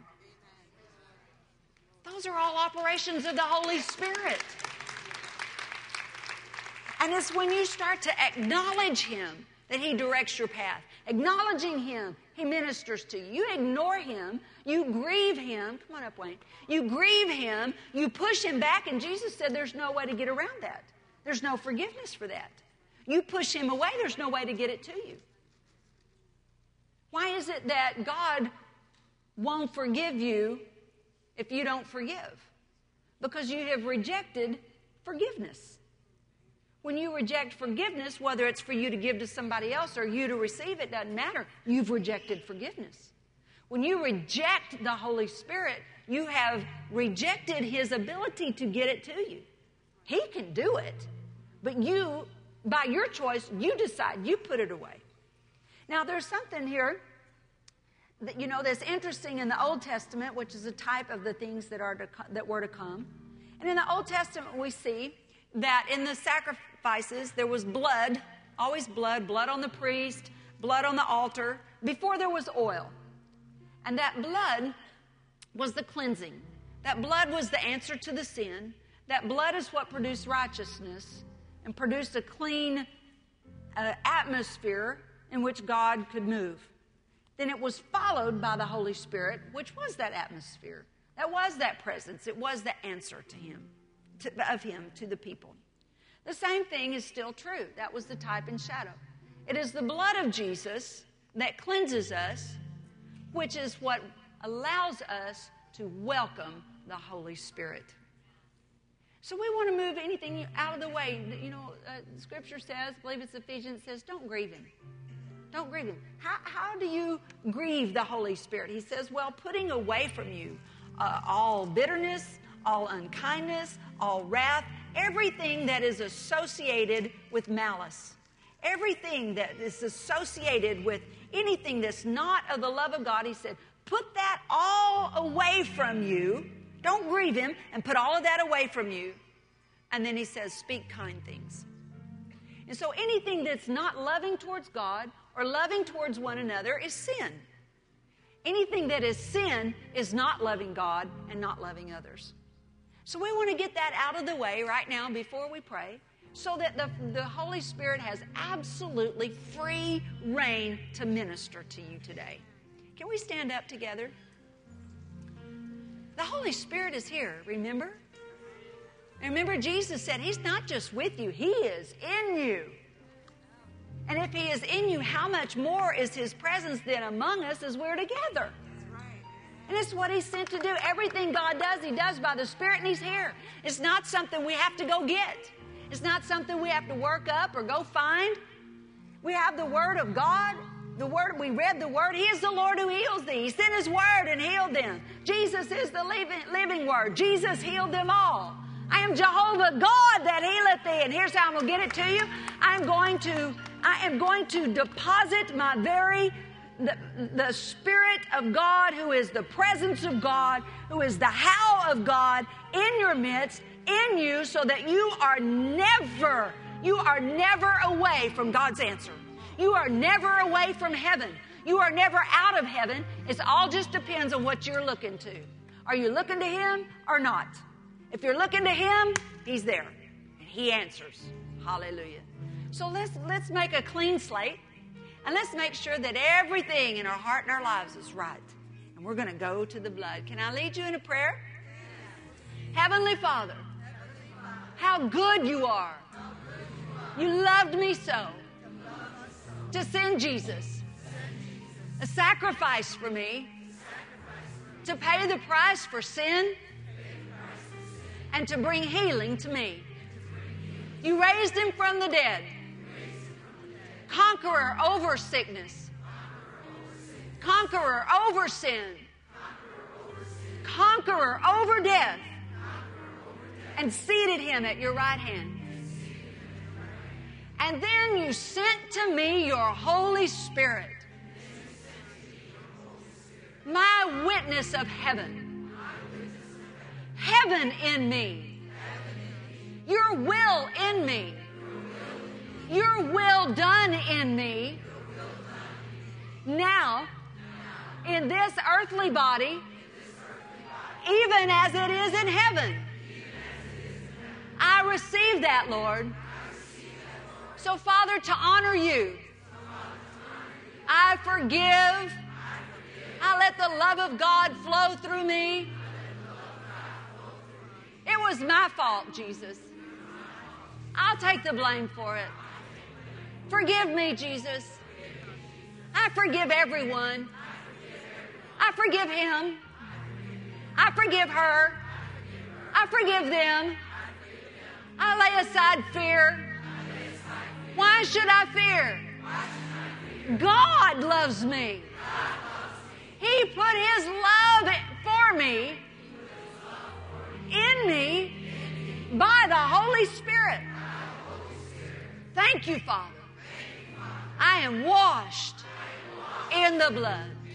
Those are all operations of the Holy Spirit. And it's when you start to acknowledge Him that He directs your path. Acknowledging Him, He ministers to you. You ignore Him. You grieve Him. Come on up, Wayne. You grieve Him. You push Him back. And Jesus said there's no way to get around that. There's no forgiveness for that. You push Him away, there's no way to get it to you. Why is it that God won't forgive you if you don't forgive? Because you have rejected forgiveness. When you reject forgiveness, whether it's for you to give to somebody else or you to receive, it doesn't matter. You've rejected forgiveness. When you reject the Holy Spirit, you have rejected His ability to get it to you. He can do it, but you, by your choice, you decide, you put it away. Now, there's something here that, that's interesting in the Old Testament, which is a type of the things that were to come. And in the Old Testament, we see that in the sacrifices, there was blood, always blood on the priest, blood on the altar, before there was oil. And that blood was the cleansing. That blood was the answer to the sin. That blood is what produced righteousness and produced a clean atmosphere in which God could move. Then it was followed by the Holy Spirit, which was that atmosphere. That was that presence. It was the answer to Him, of Him to the people. The same thing is still true. That was the type and shadow. It is the blood of Jesus that cleanses us, which is what allows us to welcome the Holy Spirit. So we want to move anything out of the way. Scripture says, I believe it's Ephesians, says, don't grieve Him. Don't grieve Him. How do you grieve the Holy Spirit? He says, well, putting away from you all bitterness, all unkindness, all wrath, everything that is associated with malice, everything that is associated with anything that's not of the love of God, he said, put that all away from you. Don't grieve him, and put all of that away from you. And then he says, speak kind things. And so anything that's not loving towards God or loving towards one another is sin. Anything that is sin is not loving God and not loving others. So we want to get that out of the way right now before we pray, so that the Holy Spirit has absolutely free reign to minister to you today. Can we stand up together? The Holy Spirit is here, remember? And remember, Jesus said he's not just with you, he is in you. And if he is in you, how much more is his presence then among us as we're together? And it's what he's sent to do. Everything God does, he does by the Spirit, and he's here. It's not something we have to go get. It's not something we have to work up or go find. We have the Word of God. The Word, we read the Word. He is the Lord who heals thee. He sent his Word and healed them. Jesus is the living Word. Jesus healed them all. I am Jehovah God that healeth thee. And here's how I'm going to get it to you. I am going to deposit the Spirit of God, who is the presence of God, who is the how of God in your midst, in you, so that you are never away from God's answer. You are never away from heaven. You are never out of heaven. It all just depends on what you're looking to. Are you looking to him or not? If you're looking to him, he's there, and he answers. Hallelujah. So let's make a clean slate, and let's make sure that everything in our heart and our lives is right. And we're going to go to the blood. Can I lead you in a prayer? Heavenly Father, how good you are. You loved me so to send Jesus, a sacrifice for me, to pay the price for sin, and to bring healing to me. You raised him from the dead, conqueror over sickness, conqueror over sin, conqueror over death, and seated him at your right hand. And then you sent to me your Holy Spirit, my witness of heaven, heaven in me, your will in me, your will done in me, now in this earthly body, even as it is in heaven. I receive that, Lord. So, Father, to honor you, I forgive. I let the love of God flow through me. It was my fault, Jesus. I'll take the blame for it. Forgive me, Jesus. I forgive everyone. I forgive him. I forgive her. I forgive them. I lay aside fear. Why should I fear? God loves me. He put his love for me, in me, by the Holy Spirit. Thank you, Father. I am washed in the blood.